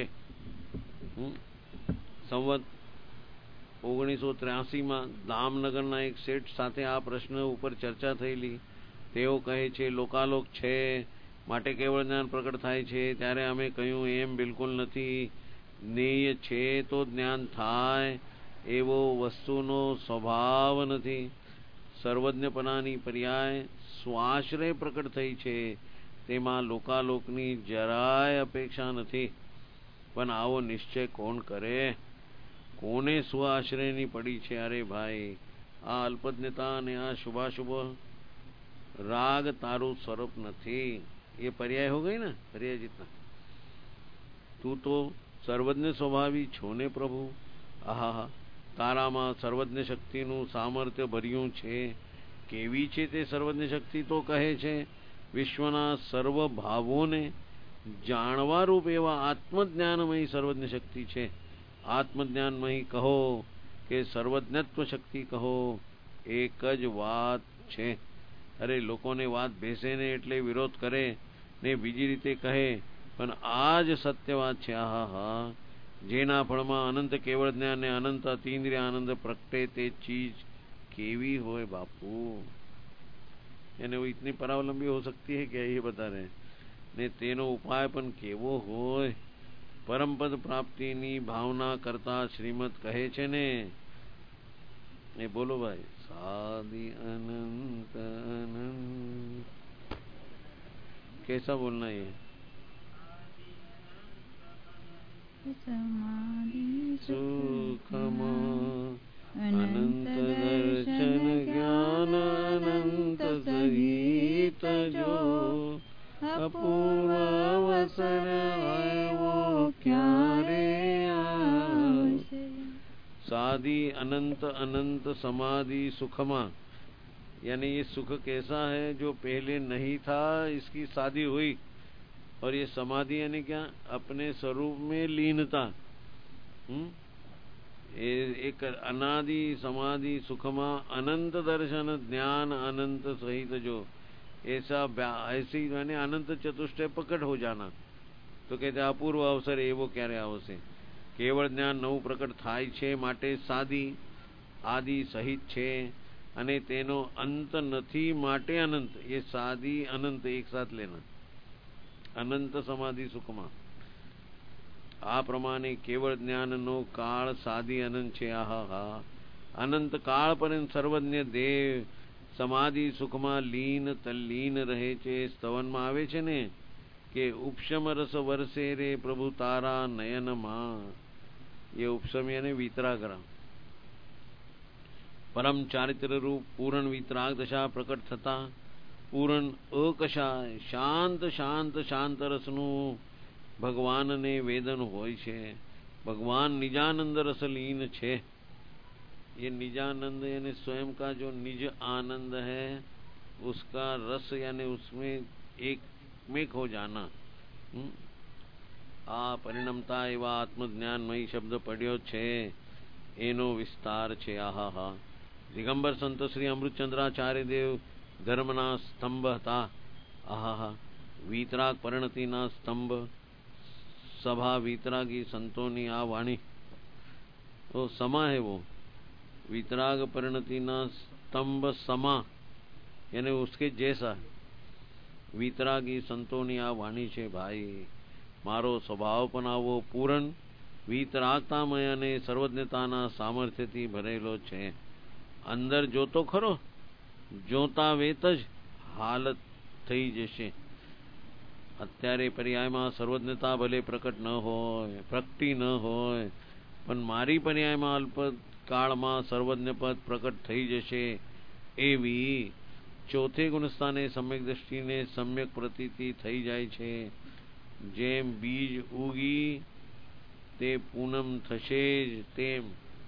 સંવત ઓગણીસો ત્ર્યાસીમાં દામનગરના એક શેઠ સાથે આ પ્રશ્ન ઉપર ચર્ચા થયેલી। તેઓ કહે છે લોકાલોક છે માટે કેવળ જ્ઞાન પ્રકટ થાય છે, ત્યારે અમે કહ્યું એમ બિલકુલ નથી। જ્ઞેય છે તો જ્ઞાન થાય એવો વસ્તુનો સ્વભાવ નથી। સર્વજ્ઞપણાની પર્યાય સ્વાશ્રય પ્રકટ થઈ છે, તેમાં લોકાલોકની જરાય અપેક્ષા નથી। પણ આવો નિશ્ચય કોણ કરે? કોને સ્વાશ્રયની પડી છે? અરે ભાઈ, આ અલ્પજ્ઞતા અને આ શુભાશુભ રાગ તારું સ્વરૂપ નથી। ये पर्याय हो गई ना, पर्याय जितना। तू तो सर्वज्ञ स्वभावी છો ને प्रभु। आहा, તારામાં સર્વજ્ઞ શક્તિનું સામર્થ્ય ભર્યું છે। કેવી છે તે સર્વજ્ઞ શક્તિ? તો કહે છે વિશ્વના સર્વ ભાવોને જાણવા રૂપ એવા આત્મજ્ઞાનમય સર્વજ્ઞ શક્તિ છે। આત્મજ્ઞાનમય કહો કે સર્વજ્ઞત્વ શક્તિ કહો, એક જ વાત છે। અરે લોકોને વાત બેસે ને એટલે વિરોધ કરે ને બીજી રીતે કહે, પણ આ જ સત્ય વાત છે। આહા હા, જેના ફળમાં અનંત કેવળ જ્ઞાન ને અનંત અતીન્દ્રિય આનંદ પ્રગटे તે चीज केवी होए बापू। यानी वो इतनी परावलंबी हो सकती है क्या, ये बता रहे ने तेनो उपाय पण केवो होय। परमपद प्राप्तिनी भावना करता श्रीमद कहे छे ने, ये बोलो भाई। सादि अनंत अनंत कैसा बोलना है? समाधि सुखमा अनंत दर्शन ज्ञान अनंत सहित जो अपूर्व अवसर आयो क्यारे आवसे। सादि अनंत अनंत समाधि सुखमा, यानी ये सुख कैसा है जो पहले नहीं था, इसकी शादी हुई। और ये समाधि यानी क्या? अपने स्वरूप में लीनता। हम्म एक अनादि समाधि सुखमा अनंत दर्शन ज्ञान अनंत सहित जो ऐसा ऐसी यानी अनंत चतुष्टय प्रकट हो जाना। तो कहते अपूर्व अवसर एवो क्यारे आवशे। केवल ज्ञान नવું प्रकट થાય છે માટે સાદી આદि સહિત છે અને તેનો અંત નથી માટે અનંત। ये सादी अनंत एक साथ लेना। अनंत समाधि सुखमा आ प्रमाणे केवल ज्ञाननो काळ सादी अनंत છે। आहा हा, अनंत काळ पर्यंत सर्वज्ञ देव समाधि सुखमा लीन तल्लीन રહે છે। સ્તવનમાં આવે છે ને કે ઉપશમ રસ વરસે રે પ્રભુ તારા નયનમાં। ये उपशम यानी वीतराग। परम चारित्र रूप पूर्ण वीतराग दशा प्रकट थता पूर्ण अकशाय शांत शांत शांत रसनु भगवान ने वेदन होय छे। भगवान निजानंद रसलीन छे। ये निजानंद यानी स्वयं का जो निज आनंद है उसका रस यानी उसमें एक मेक हो जाना। આ પરિણમતા એવા આત્મજ્ઞાનમય શબ્દ પડ્યો છે એનો વિસ્તાર છે. આહા હા. દિગંબર સંત શ્રી અમૃતચંદ્રાચાર્ય દેવ ધર્મના સ્તંભ હતા. આહા હા. વીતરાગ પરિણતિના સ્તંભ, સભા વીતરાગી સંતોની આ વાણી તો સમા है वो. वीतराग परिणति ना स्तंभ समा यानी उसके जैसा વીતરાગી સંતોની આ વાણી છે. ભાઈ મારો સ્વભાવ પણ આવો પૂરણ વીતરાગતામય અને સર્વજ્ઞતાના સામર્થ્યથી ભરેલો છે. અંદર જોતો ખરો, જોતા વેત જ હાલત થઈ જશે. અત્યારે પર્યાયમાં સર્વજ્ઞતા ભલે પ્રકટ ન હોય, પ્રગટી ન હોય, પણ મારી પર્યાયમાં અલ્પ કાળમાં સર્વજ્ઞ પદ પ્રકટ થઈ જશે એવી ચોથે ગુણસ્થાને સમ્યક દ્રષ્ટિને સમ્યક પ્રતીતિ થઈ જાય છે. જેમ બીજ ઉગી તે પૂનમ થશે જ તેમ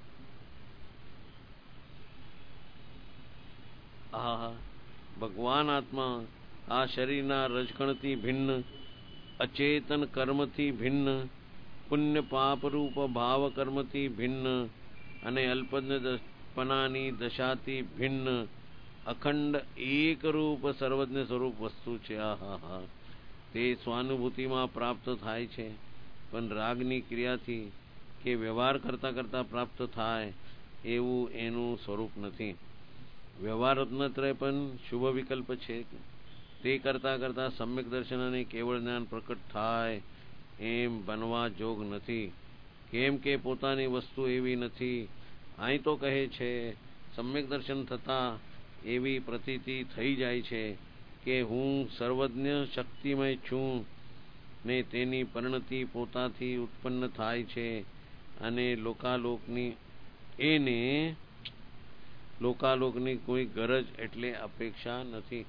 આ ભગવાન આત્મા આ શરીરના રજકણથી ભિન્ન, અચેતન કર્મથી ભિન્ન, પુણ્ય પાપરૂપ ભાવ કર્મથી ભિન્ન અને અલ્પજ્ઞપનાની દશાથી ભિન્ન અખંડ એકરૂપ સર્વજ્ઞ સ્વરૂપ વસ્તુ છે. આ હા હા. તે સ્વાનુભૂતિમાં પ્રાપ્ત થાય છે, પણ રાગની ક્રિયાથી કે વ્યવહાર કરતાં કરતાં પ્રાપ્ત થાય એવું એનું સ્વરૂપ નથી. વ્યવહાર રત્નત્રય પણ શુભ વિકલ્પ છે. તે કરતાં કરતાં સમ્યક દર્શન અને કેવળ જ્ઞાન પ્રકટ થાય એમ બનવા જોગ નથી. કેમ કે પોતાની વસ્તુ એવી નથી. અહીં તો કહે છે સમ્યક દર્શન થતાં એવી પ્રતીતિ થઈ જાય છે કે હું સર્વજ્ઞ શક્તિમય છું ને તેની પરિણતિ પોતાથી ઉત્પન્ન થાય છે અને લોકાલોકની એને લોકાલોકની કોઈ ગરજ એટલે અપેક્ષા નથી.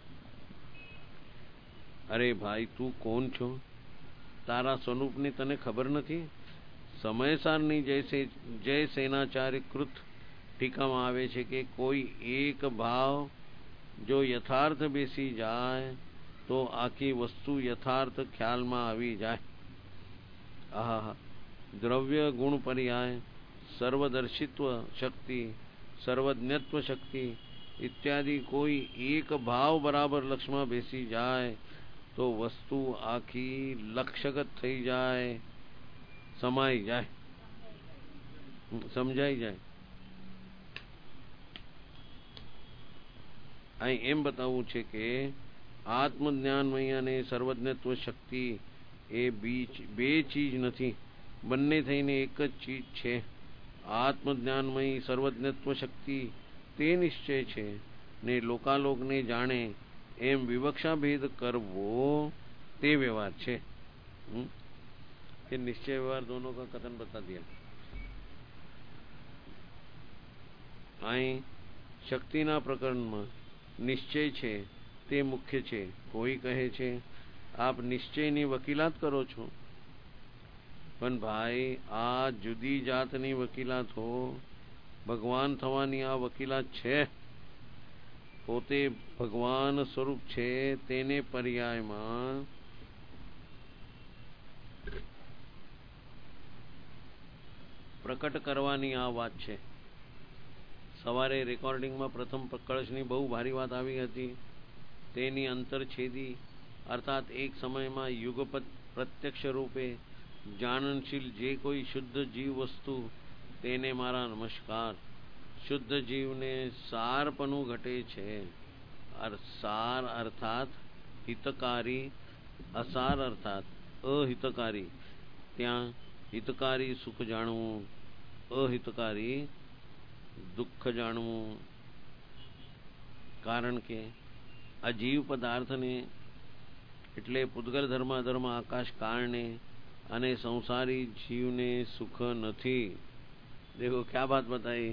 અરે ભાઈ તું કોણ છો? તારા સ્વરૂપની તને ખબર નથી? સમયસારની જૈસે જય સેનાચાર્ય કૃત ટીકામાં આવે છે કે કોઈ એક ભાવ જો યથાર્થ બેસી જાય તો આખી વસ્તુ યથાર્થ ખ્યાલમાં આવી જાય. આહા. દ્રવ્ય ગુણ પર્યાય, સર્વદર્શિત્વ શક્તિ, સર્વજ્ઞત્વ શક્તિ ઇત્યાદિ કોઈ એક ભાવ બરાબર લક્ષમાં બેસી જાય તો વસ્તુ આખી લક્ષગત થઈ જાય, સમાઈ જાય, સમજાઈ જાય. અહીં એમ બતાવવું છે કે આત્મજ્ઞાનમય અને સર્વજ્ઞત્વ શક્તિ એ બીજ બે ચીજ નથી, બંને થઈને એક જ ચીજ છે. આત્મજ્ઞાનમય સર્વજ્ઞત્વ શક્તિ તે નિશ્ચય છે ને લોકાલોકને જાણે એમ વિવક્ષા ભેદ કરવો તે વ્યવહાર છે. ये निश्चय व्यवहार दोनों का कथन बता दिया. અહીં શક્તિના પ્રકરણમાં નિશ્ચય છે તે મુખ્ય છે. કોઈ કહે છે આપ નિશ્ચયની વકીલાત કરો છો, પણ ભાઈ આ જુદી જાતની વકીલાત હો. ભગવાન થવાની આ વકીલાત છે. પોતે ભગવાન સ્વરૂપ છે તેને પર્યાયમાં પ્રકટ કરવાની આ વાત છે. સવારે રેકોર્ડિંગમાં પ્રથમ કળશની બહુ ભારી વાત આવી હતી. તેની અંતરછેદી અર્થાત એક સમયમાં યુગપત પ્રત્યક્ષ રૂપે જાણનશીલ જે કોઈ શુદ્ધ જીવ વસ્તુ તેને મારા નમસ્કાર. શુદ્ધ જીવને સારપણું ઘટે છે. સાર અર્થાત હિતકારી, અસાર અર્થાત અહિતકારી. ત્યાં હિતકારી સુખ જાણવું, અહિતકારી દુઃખ જાણવું. કારણ કે અજીવ પદાર્થને એટલે પૂતગલ ધર્મ અધર્મ આકાશ કાળને અને સંસારી જીવને સુખ નથી. देखो क्या बात बताई.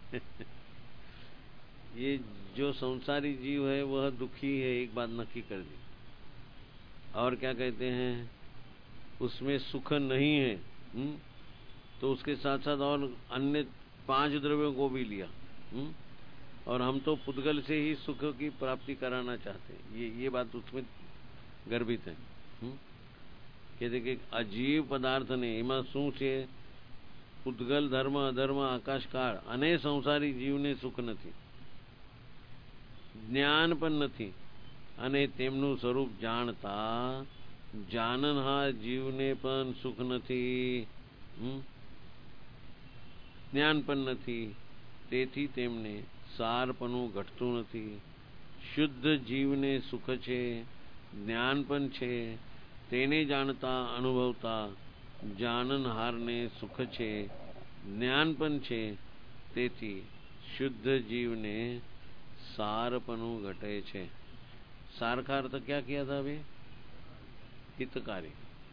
ये जो संसारी जीव है वह दुखी है, एक बात नक्की कर दी. और क्या कहते हैं उसमें सुख नहीं है. हुँ? तो उसके साथ साथ और अन्य पांच द्रव्यों को भी लिया. हुँ? और हम तो पुद्गल से ही सुख की प्राप्ति कराना चाहते हैं. ये ये बात उसमें गर्भित है. हुँ? કે કે અજીવ પદાર્થને એમાં શું છે? ઉદ્ગલ, ધર્મ, અધર્મ, આકાશકાળ અને સંસારી જીવને સુખ નથી, જ્ઞાન પણ નથી, અને તેમનું સ્વરૂપ જાણતા જાનનહાર જીવને પણ સુખ નથી, જ્ઞાન પણ નથી. તેથી તેમને સારપણું ઘટતું નથી. શુદ્ધ જીવને સુખ છે, જ્ઞાન પણ છે. તેને જાણતા અનુભવતા જાનનહારને સુખ છે, જ્ઞાન પણ છે. તેથી શુદ્ધ જીવને સારપણું ઘટે છે. सार का अर्थ क्या किया था अभी? हितकारी.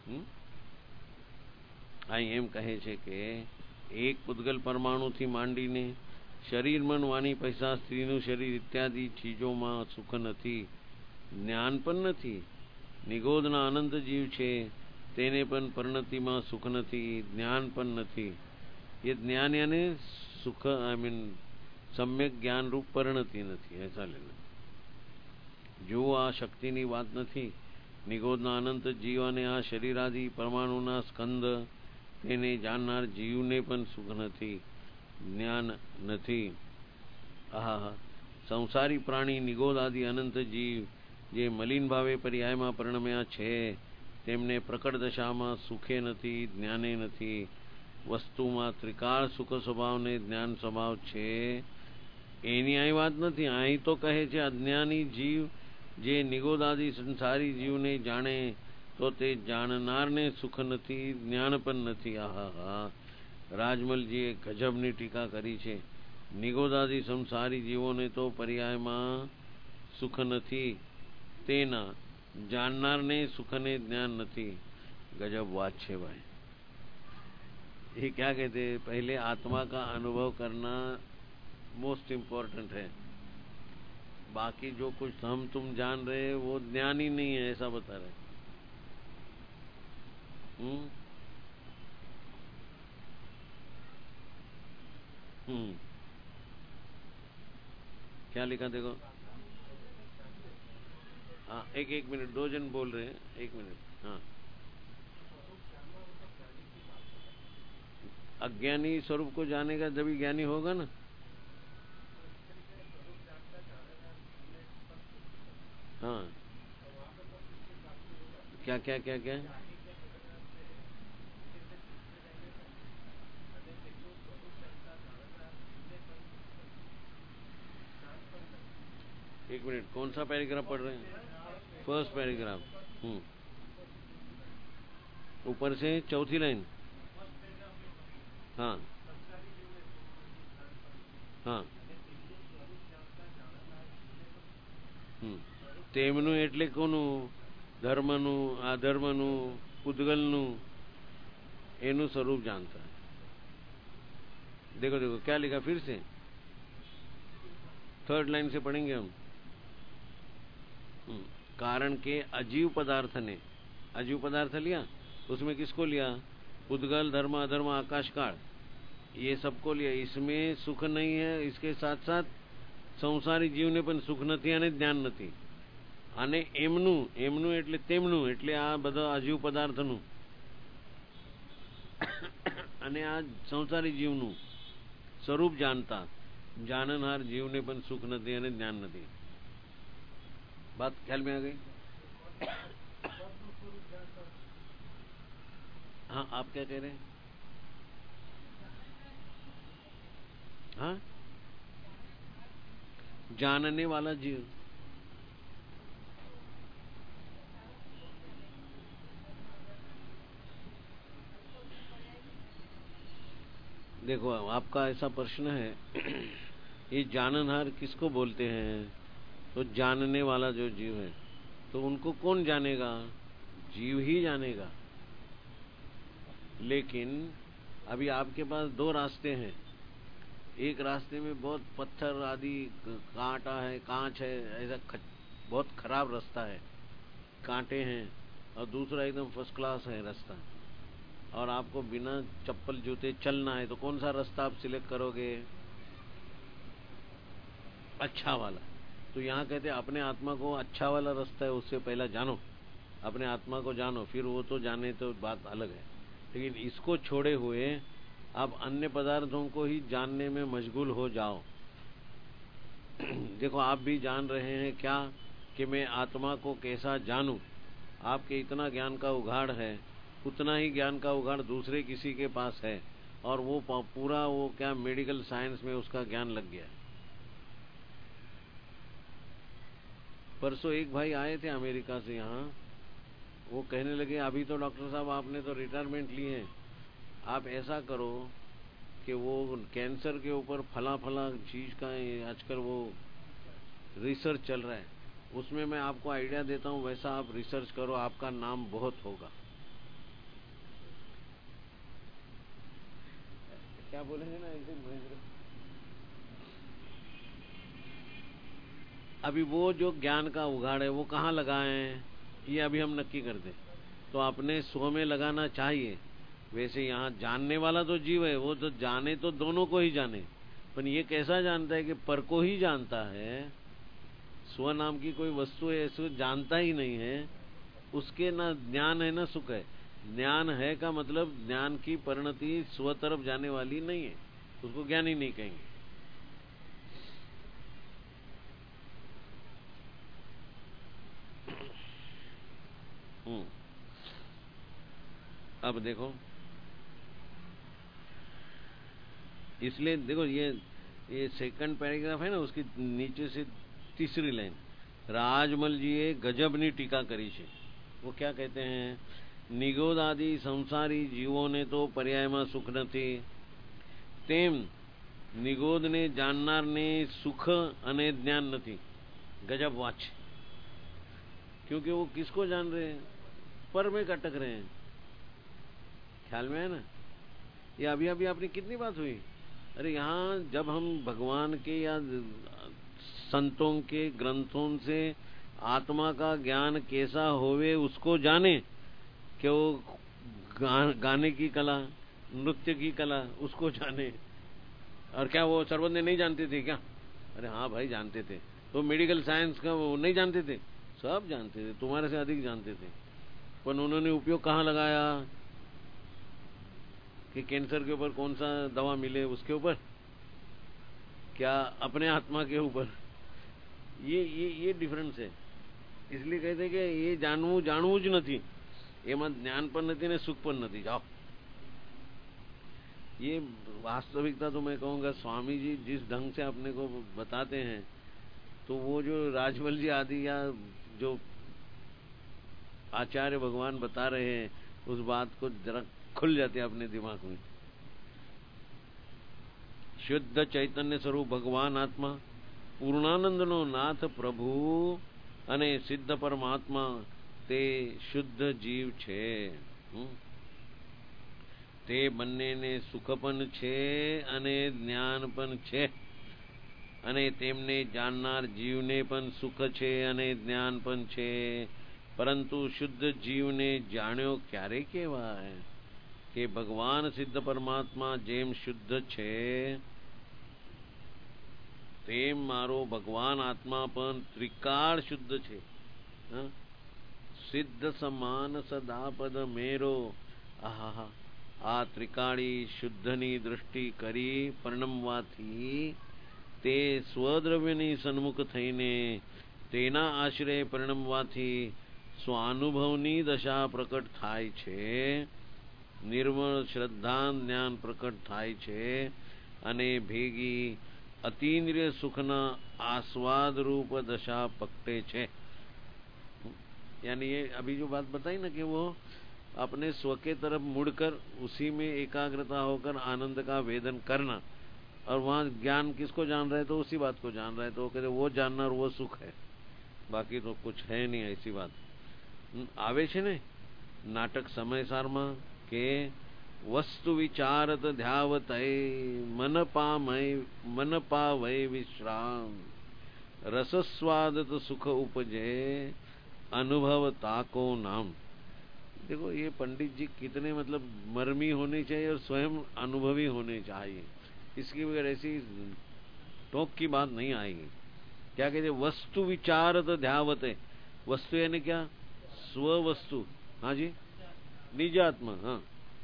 અહીં એમ કહે છે કે એક પૂતગલ પરમાણુથી માંડીને શરીર, મન, વાણી, પૈસા, સ્ત્રીનું શરીર ઇત્યાદિ ચીજોમાં સુખ નથી, જ્ઞાન પણ નથી. નિગોદના અનંત જીવ છે, તેને પણ પરિણતિમાં સુખ નથી, જ્ઞાન પણ નથી. એ જ્ઞાન યાને સુખ, आई मीन सम्यक ज्ञान रूप परिणति નથી. ऐसा लेना. જો આ શક્તિની વાત નથી. નિગોદના અનંત જીવ અને આ શરીરાદિ પરમાણુના સ્કંદ, તેને જાણનાર જીવને પણ સુખ નથી, જ્ઞાન નથી. આહા, સંસારી પ્રાણી નિગોદ આદિ અનંત જીવ જે મલિન ભાવે પર્યાયમાં પરિણમ્યા છે, તેમને પ્રકટ દશામાં સુખે નથી, જ્ઞાને નથી. વસ્તુમાં ત્રિકાળ સુખ સ્વભાવને જ્ઞાન સ્વભાવ છે, એની અહીં વાત નથી. અહીં તો કહે છે અજ્ઞાની જીવ જે નિગોદાદી સંસારી જીવને જાણે તો તે જાણનારને સુખ નથી, જ્ઞાન પણ નથી. આહા હા, રાજમલજીએ ગજબની ટીકા કરી છે. નિગોદાદી સંસારી જીવોને તો પર્યાયમાં સુખ નથી, તેના जाननारने सुख ने ज्ञान नहीं. गजब बात है भाई. ये क्या कहते हैं? पहले आत्मा का अनुभव करना मोस्ट इम्पोर्टेंट है. बाकी जो कुछ हम तुम जान रहे वो ज्ञान ही नहीं है, ऐसा बता रहे. हम्म हम्म क्या लिखा देखो. हाँ, एक एक मिनट, दो जन बोल रहे हैं, एक मिनट. हाँ, अज्ञानी स्वरूप को जानेगा जब ज्ञानी होगा ना. हाँ, क्या क्या क्या क्या एक मिनट, कौन सा पैराग्राफ पढ़ रहे हैं? First paragraph. हम्म ऊपर से चौथी लाइन. हाँ हाँ હમ તેમનું એટલે કોનું? ધર્મનું, અધર્મનું, ઉદ્ગલનું, એનું સ્વરૂપ જાણતા. देखो देखो क्या लिखा फिर से. थर्ड लाइन से पढ़ेंगे हम. कारण के अजीव पदार्थ ने, अजीव पदार्थ लिया, उसमें किसको लिया? उद्गल, धर्म, अधर्म, आकाश काल, ये सबको लिया. इसमें सुख नहीं है. इसके साथ साथ संसारी जीवने पण सुख નથી અને જ્ઞાન નથી. અને એમનું એમનું એટલે તેમનું એટલે આ બધા અજીવ પદાર્થનું અને આ સંસારી જીવનું સ્વરૂપ જાણતા જાણનાર જીવને પણ સુખ નથી અને જ્ઞાન નથી. बात ख्याल में आ गई? हाँ, आप क्या कह रहे हैं? हाँ, जानने वाला जीव. देखो, आपका ऐसा प्रश्न है. ये जाननहार किसको बोलते हैं? तो जानने वाला जो जीव है, तो उनको कौन जानेगा? जीव ही जानेगा. लेकिन अभी आपके पास दो रास्ते हैं. एक रास्ते में बहुत पत्थर आदि कांटा है, कांच है, ऐसा ख, बहुत खराब रास्ता है, कांटे हैं. और दूसरा एकदम फर्स्ट क्लास है रास्ता, और आपको बिना चप्पल जूते चलना है. तो कौन सा रास्ता आप सिलेक्ट करोगे? अच्छा वाला. तो यहाँ कहते हैं अपने आत्मा को अच्छा वाला रास्ता है उससे पहला जानो. अपने आत्मा को जानो, फिर वो तो जाने तो बात अलग है, लेकिन इसको छोड़े हुए आप अन्य पदार्थों को ही जानने में मशगूल हो जाओ। देखो आप भी जान रहे हैं क्या कि मैं आत्मा को कैसा जानूं। आपके इतना ज्ञान का उघाड़ है, उतना ही ज्ञान का उघाड़ दूसरे किसी के पास है, और वो पूरा वो क्या मेडिकल साइंस में उसका ज्ञान लग गया। परसों एक भाई आए थे अमेरिका से यहाँ, वो कहने लगे अभी तो डॉक्टर साहब आपने तो रिटायरमेंट ली है, आप ऐसा करो कि वो कैंसर के ऊपर फला फला चीज का आजकल वो रिसर्च चल रहा है, उसमें मैं आपको आइडिया देता हूँ, वैसा आप रिसर्च करो, आपका नाम बहुत होगा। क्या बोलेंगे ना एक दिन महेंद्र, अभी वो जो ज्ञान का उघाड़ है वो कहाँ लगाएं, ये अभी हम नक्की कर दें। तो अपने स्व में लगाना चाहिए। वैसे यहाँ जानने वाला तो जीव है, वो तो जाने तो दोनों को ही जाने, पर ये कैसा जानता है कि पर को ही जानता है। स्व नाम की कोई वस्तु है ऐसे जानता ही नहीं है, उसके ना ज्ञान है ना सुख है। ज्ञान है का मतलब ज्ञान की परिणति स्व तरफ जाने वाली नहीं है, उसको ज्ञान ही नहीं कहेंगे। अब देखो, इसलिए देखो ये ये सेकंड पैराग्राफ है ना, उसकी नीचे से तीसरी लाइन, राजमल जी ए गजबनी टीका करी છે। वो क्या कहते हैं, निगोद आदि संसारी जीवों ने तो पर्याय में सुख નથી, તેમ નિગોદ ने जाननार ने सुख अने ज्ञान નથી। गजब वाच, क्योंकि वो किसको जान रहे हैं, पर में कटक रहे हैं। ख्याल में है ना, ये अभी अभी आपने कितनी बात हुई। अरे यहाँ जब हम भगवान के या संतों के ग्रंथों से आत्मा का ज्ञान कैसा होवे उसको जाने, कि वो गा, गाने की कला, नृत्य की कला उसको जाने। और क्या वो सर्वज्ञ नहीं जानते थे क्या? अरे हाँ भाई जानते थे। तो मेडिकल साइंस का वो नहीं जानते थे, सब जानते थे, तुम्हारे से अधिक जानते थे, पर उन्होंने उपयोग कहाँ लगाया कि कैंसर के ऊपर कौन सा दवा मिले उसके ऊपर, क्या अपने आत्मा के ऊपर। ये ये ये डिफरेंस है। इसलिए कहते हैं कि ये जानवू जानवू ज नहीं, एમાં ज्ञान पर नहीं ने सुख पर नहीं। जाओ, ये वास्तविकता तो मैं कहूँगा स्वामी जी जिस ढंग से अपने को बताते हैं, तो वो जो राजमल जी आदि या जो आचार्य भगवान बता रहे हैं उस बात को जरा खुल जाते हैं अपने दिमाग में। शुद्ध चैतन्य स्वरूप भगवान आत्मा, पूर्णानंद नो नाथ प्रभु अने सिद्ध परमात्मा ते शुद्ध जीव छे। ते બંનેને સુખ પણ છે અને જ્ઞાન પણ છે, અને તેમને જાણનાર જીવને પણ સુખ છે અને જ્ઞાન પણ છે, પરંતુ શુદ્ધ જીવને જાણ્યો ક્યારે કહેવાય કે ભગવાન સિદ્ધ પરમાત્મા જેમ શુદ્ધ છે તેમ મારો ભગવાન આત્મા પણ ત્રિકાળ શુદ્ધ છે। સિદ્ધ સમાન સદાપદ મેરો, આહા, આ ત્રિકાળી શુદ્ધની દૃષ્ટિ કરી પરણમવાથી તે સ્વદ્રવ્યની સન્મુખ થઈને તેના આશ્રય પરિણમવાથી સ્વાનુભવની દશા પ્રકટ થાય છે, નિર્મળ શ્રદ્ધા જ્ઞાન પ્રકટ થાય છે, અને ભેગી અતીન્દ્રિય સુખના આસ્વાદ रूप दशा पकटे छे। यानी ये अभी जो बात बताई ना कि वो अपने स्व के तरफ मुड़कर उसी में एकाग्रता होकर आनंद का वेदन करना, और वहाँ ज्ञान किसको जान रहे तो उसी बात को जान रहे, तो वो कहते वो जानना और वो सुख है, बाकी तो कुछ है नहीं। ऐसी बात आवे छे ने नाटक समयसार में के वस्तु विचारत ध्यावत मन पामय मन पावय विश्राम, रसस्वादत सुख उपजे अनुभव ताको नाम। देखो ये पंडित जी कितने मतलब मर्मी होने चाहिए और स्वयं अनुभवी होने चाहिए, इसकी बगैर ऐसी टोक की बात नहीं आएगी। क्या कहते वस्तु विचारत ध्यावत है, वस्तु यानी क्या, स्ववस्तु, हाँ जी, निजात्मा, हाँ,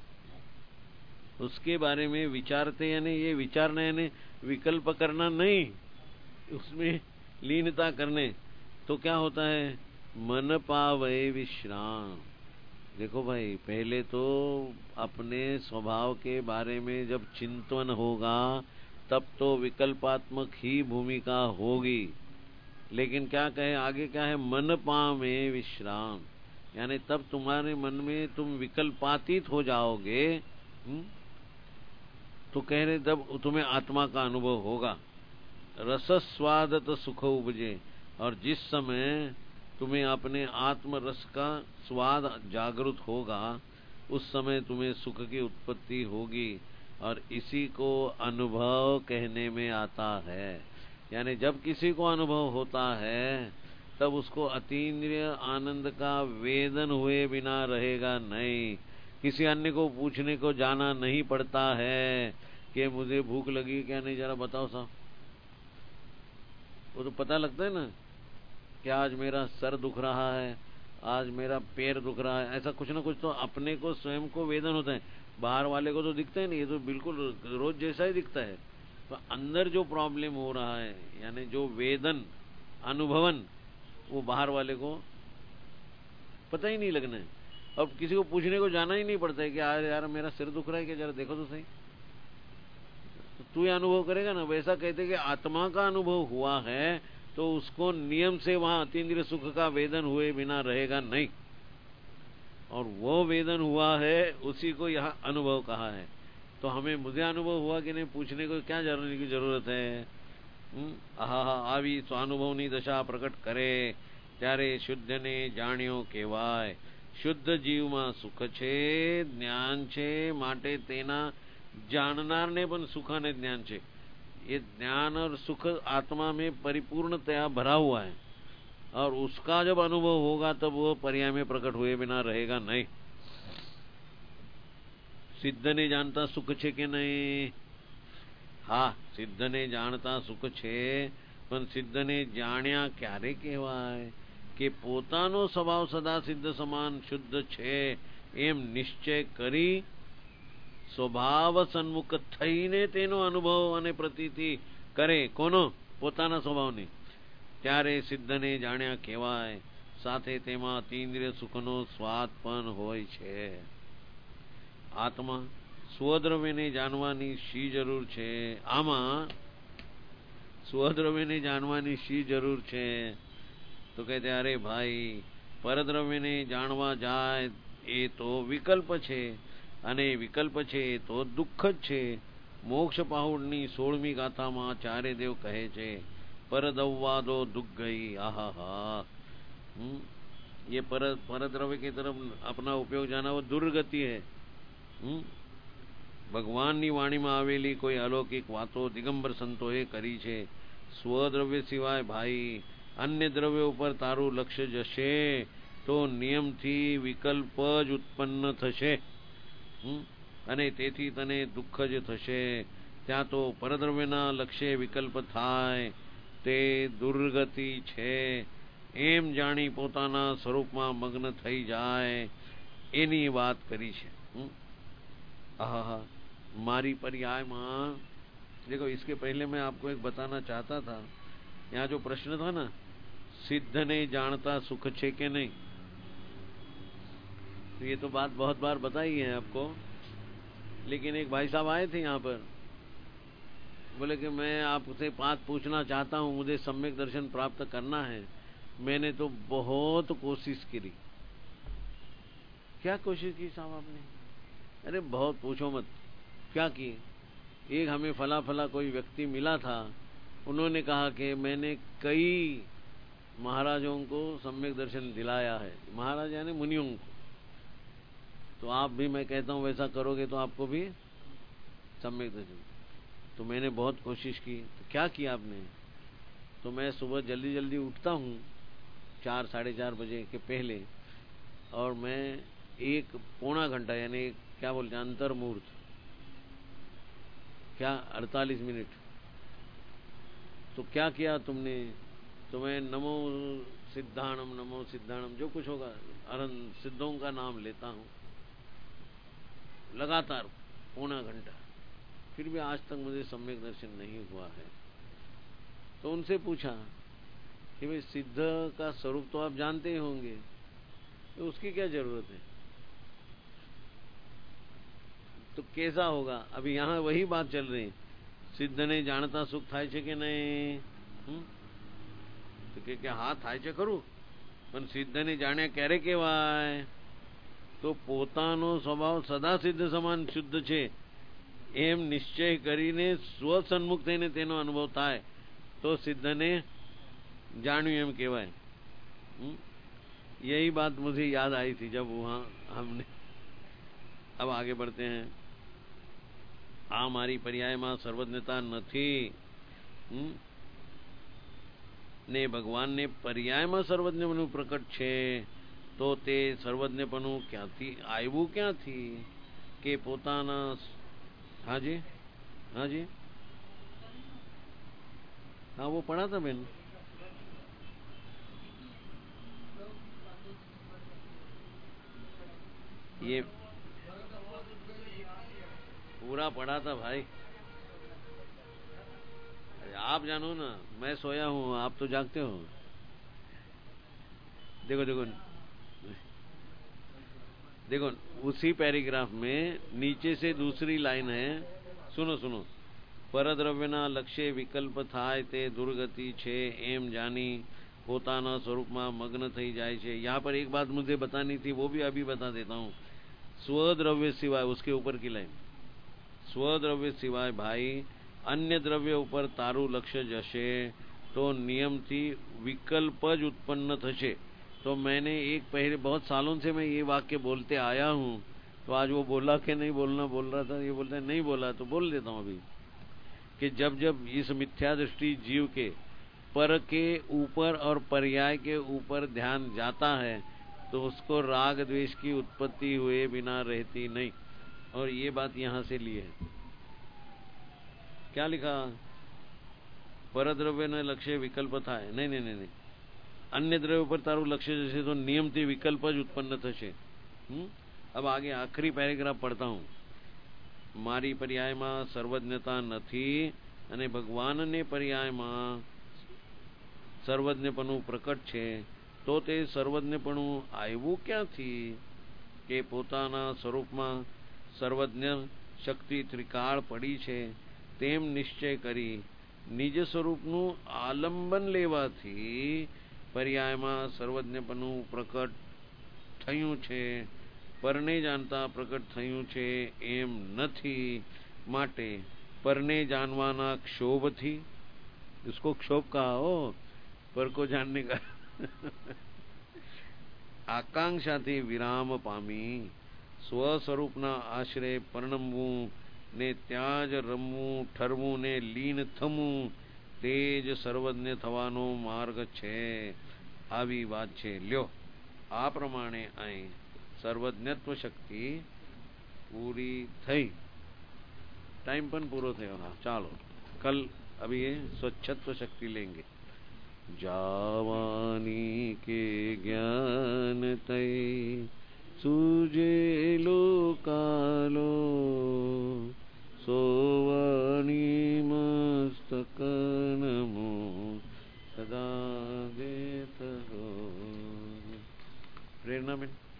उसके बारे में विचारते, यानी ये विचारना यानी विकल्प करना नहीं, उसमें लीनता करने। तो क्या होता है? मन पावै विश्राम। देखो भाई, पहले तो अपने स्वभाव के बारे में जब चिंतन होगा तब तो विकल्पात्मक ही भूमिका होगी। लेकिन क्या कहे आगे, क्या है? मन पावे विश्राम, यानी तब तुम्हारे मन में तुम विकल्पातीत हो जाओगे। हुँ? तो कह रहे जब तुम्हें आत्मा का अनुभव होगा, रसस्वादत सुख उपजे, और जिस समय तुम्हें अपने आत्म रस का स्वाद जागृत होगा उस समय तुम्हें सुख की उत्पत्ति होगी। और इसी को अनुभव कहने में आता है। यानी जब किसी को अनुभव होता है तब उसको अतीन्द्रिय आनंद का वेदन हुए बिना रहेगा नहीं। किसी अन्य को पूछने को जाना नहीं पड़ता है कि मुझे भूख लगी क्या नहीं, जरा बताओ साहब। वो तो पता लगता है ना कि आज मेरा सर दुख रहा है, आज मेरा पैर दुख रहा है, ऐसा कुछ ना कुछ तो अपने को स्वयं को वेदन होता है। बाहर वाले को तो दिखता है नहीं, ये तो बिल्कुल रोज जैसा ही दिखता है। तो अंदर जो प्रॉब्लम हो रहा है, यानी जो वेदन अनुभवन, वो बाहर वाले को पता ही नहीं लगना है। अब किसी को पूछने को जाना ही नहीं पड़ता है कि यार यार मेरा सिर दुख रहा है क्या, जरा देखो तो सही। तो तू ये अनुभव करेगा ना। वैसा कहते कि आत्मा का अनुभव हुआ है तो उसको नियम से वहां अतीन्द्रिय सुख का वेदन हुए बिना रहेगा नहीं। और वो वेदन हुआ है उसी को यहाँ अनुभव कहा है। तो हमें मुझे अनुभव हुआ कि नहीं पूछने को क्या जानने की जरूरत है। आहा आवी स्वानुभवनी दशा प्रकट करे ત્યારે શુદ્ધને જાણ્યો કહેવાય। શુદ્ધ જીવમાં સુખ છે, જ્ઞાન છે, માટે તેના જાણનારને પણ સુખ અને જ્ઞાન છે। ये ज्ञान और सुख आत्मा में परिपूर्णतया भरा हुआ है और उसका जब अनुभव होगा तब वो पर्याय में प्रकट हुए बिना रहेगा नहीं। सिद्धने जानता सुख छे के नहीं? हाँ, सिद्धने जानता सुख छे, पण सिद्धने जाण्या क्यारे कहेवाय કે પોતાનો સ્વભાવ સદા સિદ્ધ સમાન શુદ્ધ છે એમ નિશ્ચય કરી સ્વભાવ સન્મુખ થઈને તેનો અનુભવ અને પ્રતીતિ કરે। કોનો? પોતાના સ્વભાવની। ત્યારે સિદ્ધને જાણ્યા કહેવાય। સાથે તેમાં અતીન્દ્રિય સુખનો સ્વાદ પણ હોય છે। આત્મા સ્વદ્રવ્યને જાણવાની શી જરૂર છે? આમાં સ્વદ્રવ્યને જાણવાની શી જરૂર છે? तो कहते अरे भाई, परद्रव्यने जाणवा जाय ए तो विकल्प छे, अने विकल्प छे तो दुख ज छे। मोक्ष पाहुडनी सोळमी गाथामां चारे देव कहे छे परदव्वादो दुख गई। आहा हा। ये पर परद्रव्य की तरफ अपना उपयोग जाना वो दुर्गति है। हुँ? भगवाननी वाणीमां आवेली कोई अलौकिक वातो दिगंबर संतोए करी छे। स्वद्रव्य सिवाय भाई अन्य द्रव्य ઉપર તારું લક્ષ્ય જશે તો નિયમથી વિકલ્પ જ ઉત્પન્ન થશે અને તેથી તને દુઃખ જ થશે। ત્યાં તો પરદ્રવ્યના લક્ષ્ય વિકલ્પ થાય તે દુર્ગતિ છે। એમ જાણી પોતાના સ્વરૂપમાં મગ્ન થઈ જાય એની વાત કરી છે। આहा, મારી पर्यायમાં देखो, इसके पहले मैं आपको एक बताना चाहता था। यहाँ जो प्रश्न था ना, सिद्ध ने जानता सुख छे के नहीं, तो ये तो बात बहुत बार बताई है आपको। लेकिन एक भाई साहब आए थे यहाँ पर, बोले कि मैं आपसे बात पूछना चाहता हूँ, मुझे सम्यक दर्शन प्राप्त करना है। मैंने तो बहुत कोशिश करी। क्या कोशिश की साहब आपने? अरे बहुत पूछो मत। क्या की? एक हमें फला फला कोई व्यक्ति मिला था, उन्होंने कहा कि मैंने कई महाराजों को सम्यक दर्शन दिलाया है। महाराज यानी मुनियों को। तो आप भी, मैं कहता हूँ वैसा करोगे तो आपको भी सम्यक दर्शन। तो मैंने बहुत कोशिश की। तो क्या किया आपने? तो मैं सुबह जल्दी जल्दी उठता हूँ, चार साढ़े चार बजे के पहले, और मैं एक पौना घंटा यानी क्या बोलते हैं अंतर मुहूर्त, क्या अड़तालीस मिनट। तो क्या किया तुमने? तो मैं नमो सिद्धाणम नमो सिद्धाणम, जो कुछ होगा अरहंत सिद्धों का नाम लेता हूँ लगातार पौना घंटा, फिर भी आज तक मुझे सम्यक दर्शन नहीं हुआ है। तो उनसे पूछा कि भाई सिद्ध का स्वरूप तो आप जानते ही होंगे, तो उसकी क्या जरूरत है, तो कैसा होगा। अभी यहाँ वही बात चल रही है, सिद्ध ने जानता सुख थाय છે કે નહીં, तो કે હા થાય છે ખરું, પણ સિદ્ધને જાણ્યા ક્યારે કહેવાય, તો પોતાનો સ્વભાવ સદા સિદ્ધ સમાન શુદ્ધ છે એમ નિશ્ચય કરીને સ્વસન્મુખ થઈને તેનો અનુભવ થાય તો સિદ્ધને જાણ્યું એમ કહેવાય। यही बात मुझे याद आई थी जब वहां हमने। अब आगे बढ़ते हैं। आ मारी पर्यायમાં સર્વજ્ઞતા નથી ને ભગવાનને પર્યાયમાં સર્વજ્ઞપણું પ્રકટ છે, તો તે સર્વજ્ઞપણું ક્યાંથી આવ્યું, ક્યાંથી કે પોતાના। હાજી હાજી हाँ वो पढ़ा था मैंने, ये पूरा पढ़ा था भाई। आप जानो ना, मैं सोया हूँ, आप तो जागते हो। देखो देखो देखो उसी पैराग्राफ में नीचे से दूसरी लाइन है, सुनो सुनो। परद्रव्यना लक्ष्य विकल्प थाय ते दुर्गति छे एम जानी पोताना स्वरूप में मग्न थई जाए छे। यहाँ पर एक बात मुझे बतानी थी, वो भी अभी बता देता हूँ। स्वद्रव्य सिवाय, उसके ऊपर की लाइन, स्वद्रव्य सिवाय भाई अन्य द्रव्य ऊपर तारू लक्ष्य जशे तो नियम थी विकल्प ज उत्पन्न थशे। तो मैंने एक पहले बहुत सालों से मैं ये वाक्य बोलते आया हूँ, तो आज वो बोला कि नहीं बोलना बोल रहा था, ये बोलता है नहीं बोला तो बोल देता हूँ अभी, कि जब जब इस मिथ्या दृष्टि जीव के पर के ऊपर और पर्याय के ऊपर ध्यान जाता है तो उसको राग द्वेष की उत्पत्ति हुए बिना रहती नहीं। और ये बात यहां से ली है। क्या लिखा, परद्रव्य ने लक्ष्य विकल्प था, नहीं नहीं नहीं नहीं अन्य द्रव्य पर तारू लक्ष्य जैसे तो नियम थी विकल्प ज उत्पन्न थशे। अब आगे आखिरी पैराग्राफ पढ़ता हूं। मारी पर्यायમાં સર્વજ્ઞતા નથી અને ભગવાનને પર્યાયમાં સર્વજ્ઞપણું પ્રકટ છે, તો તે સર્વજ્ઞપણું આવ્યું ક્યાંથી કે પોતાના સ્વરૂપમાં સર્વજ્ઞ શક્તિ ત્રિકાળ પડી છે તેમ નિશ્ચય કરી નિજ સ્વરૂપનું આલંબન લેવાથી પર્યાયમાં સર્વજ્ઞપણું પ્રકટ થયું છે, પરને જાણતા પ્રકટ થયું છે એમ નથી। માટે परने जानवाना क्षोभ थी, इसको क्षोभ कहा हो, पर को जानने का आकांक्षा थी विराम पामी स्वस्वरूपना आश्रय परणमवू ने त्याज रमवू ठरवू ने लीन थमू तेज सर्वज्ञ थवानो मार्ग छे। आवी बात छे। ल्यो आ प्रमाणे आई सर्वज्ञत्व शक्ति पूरी थई। टाइम पण पूरो थयो। हाँ चालो कल अभी ये स्वच्छत्व शक्ति लेंगे। जावानी के ज्ञान तय सूजे लो कालो सोवानी मस्तक नमो सदा देत हो। प्रेरणा में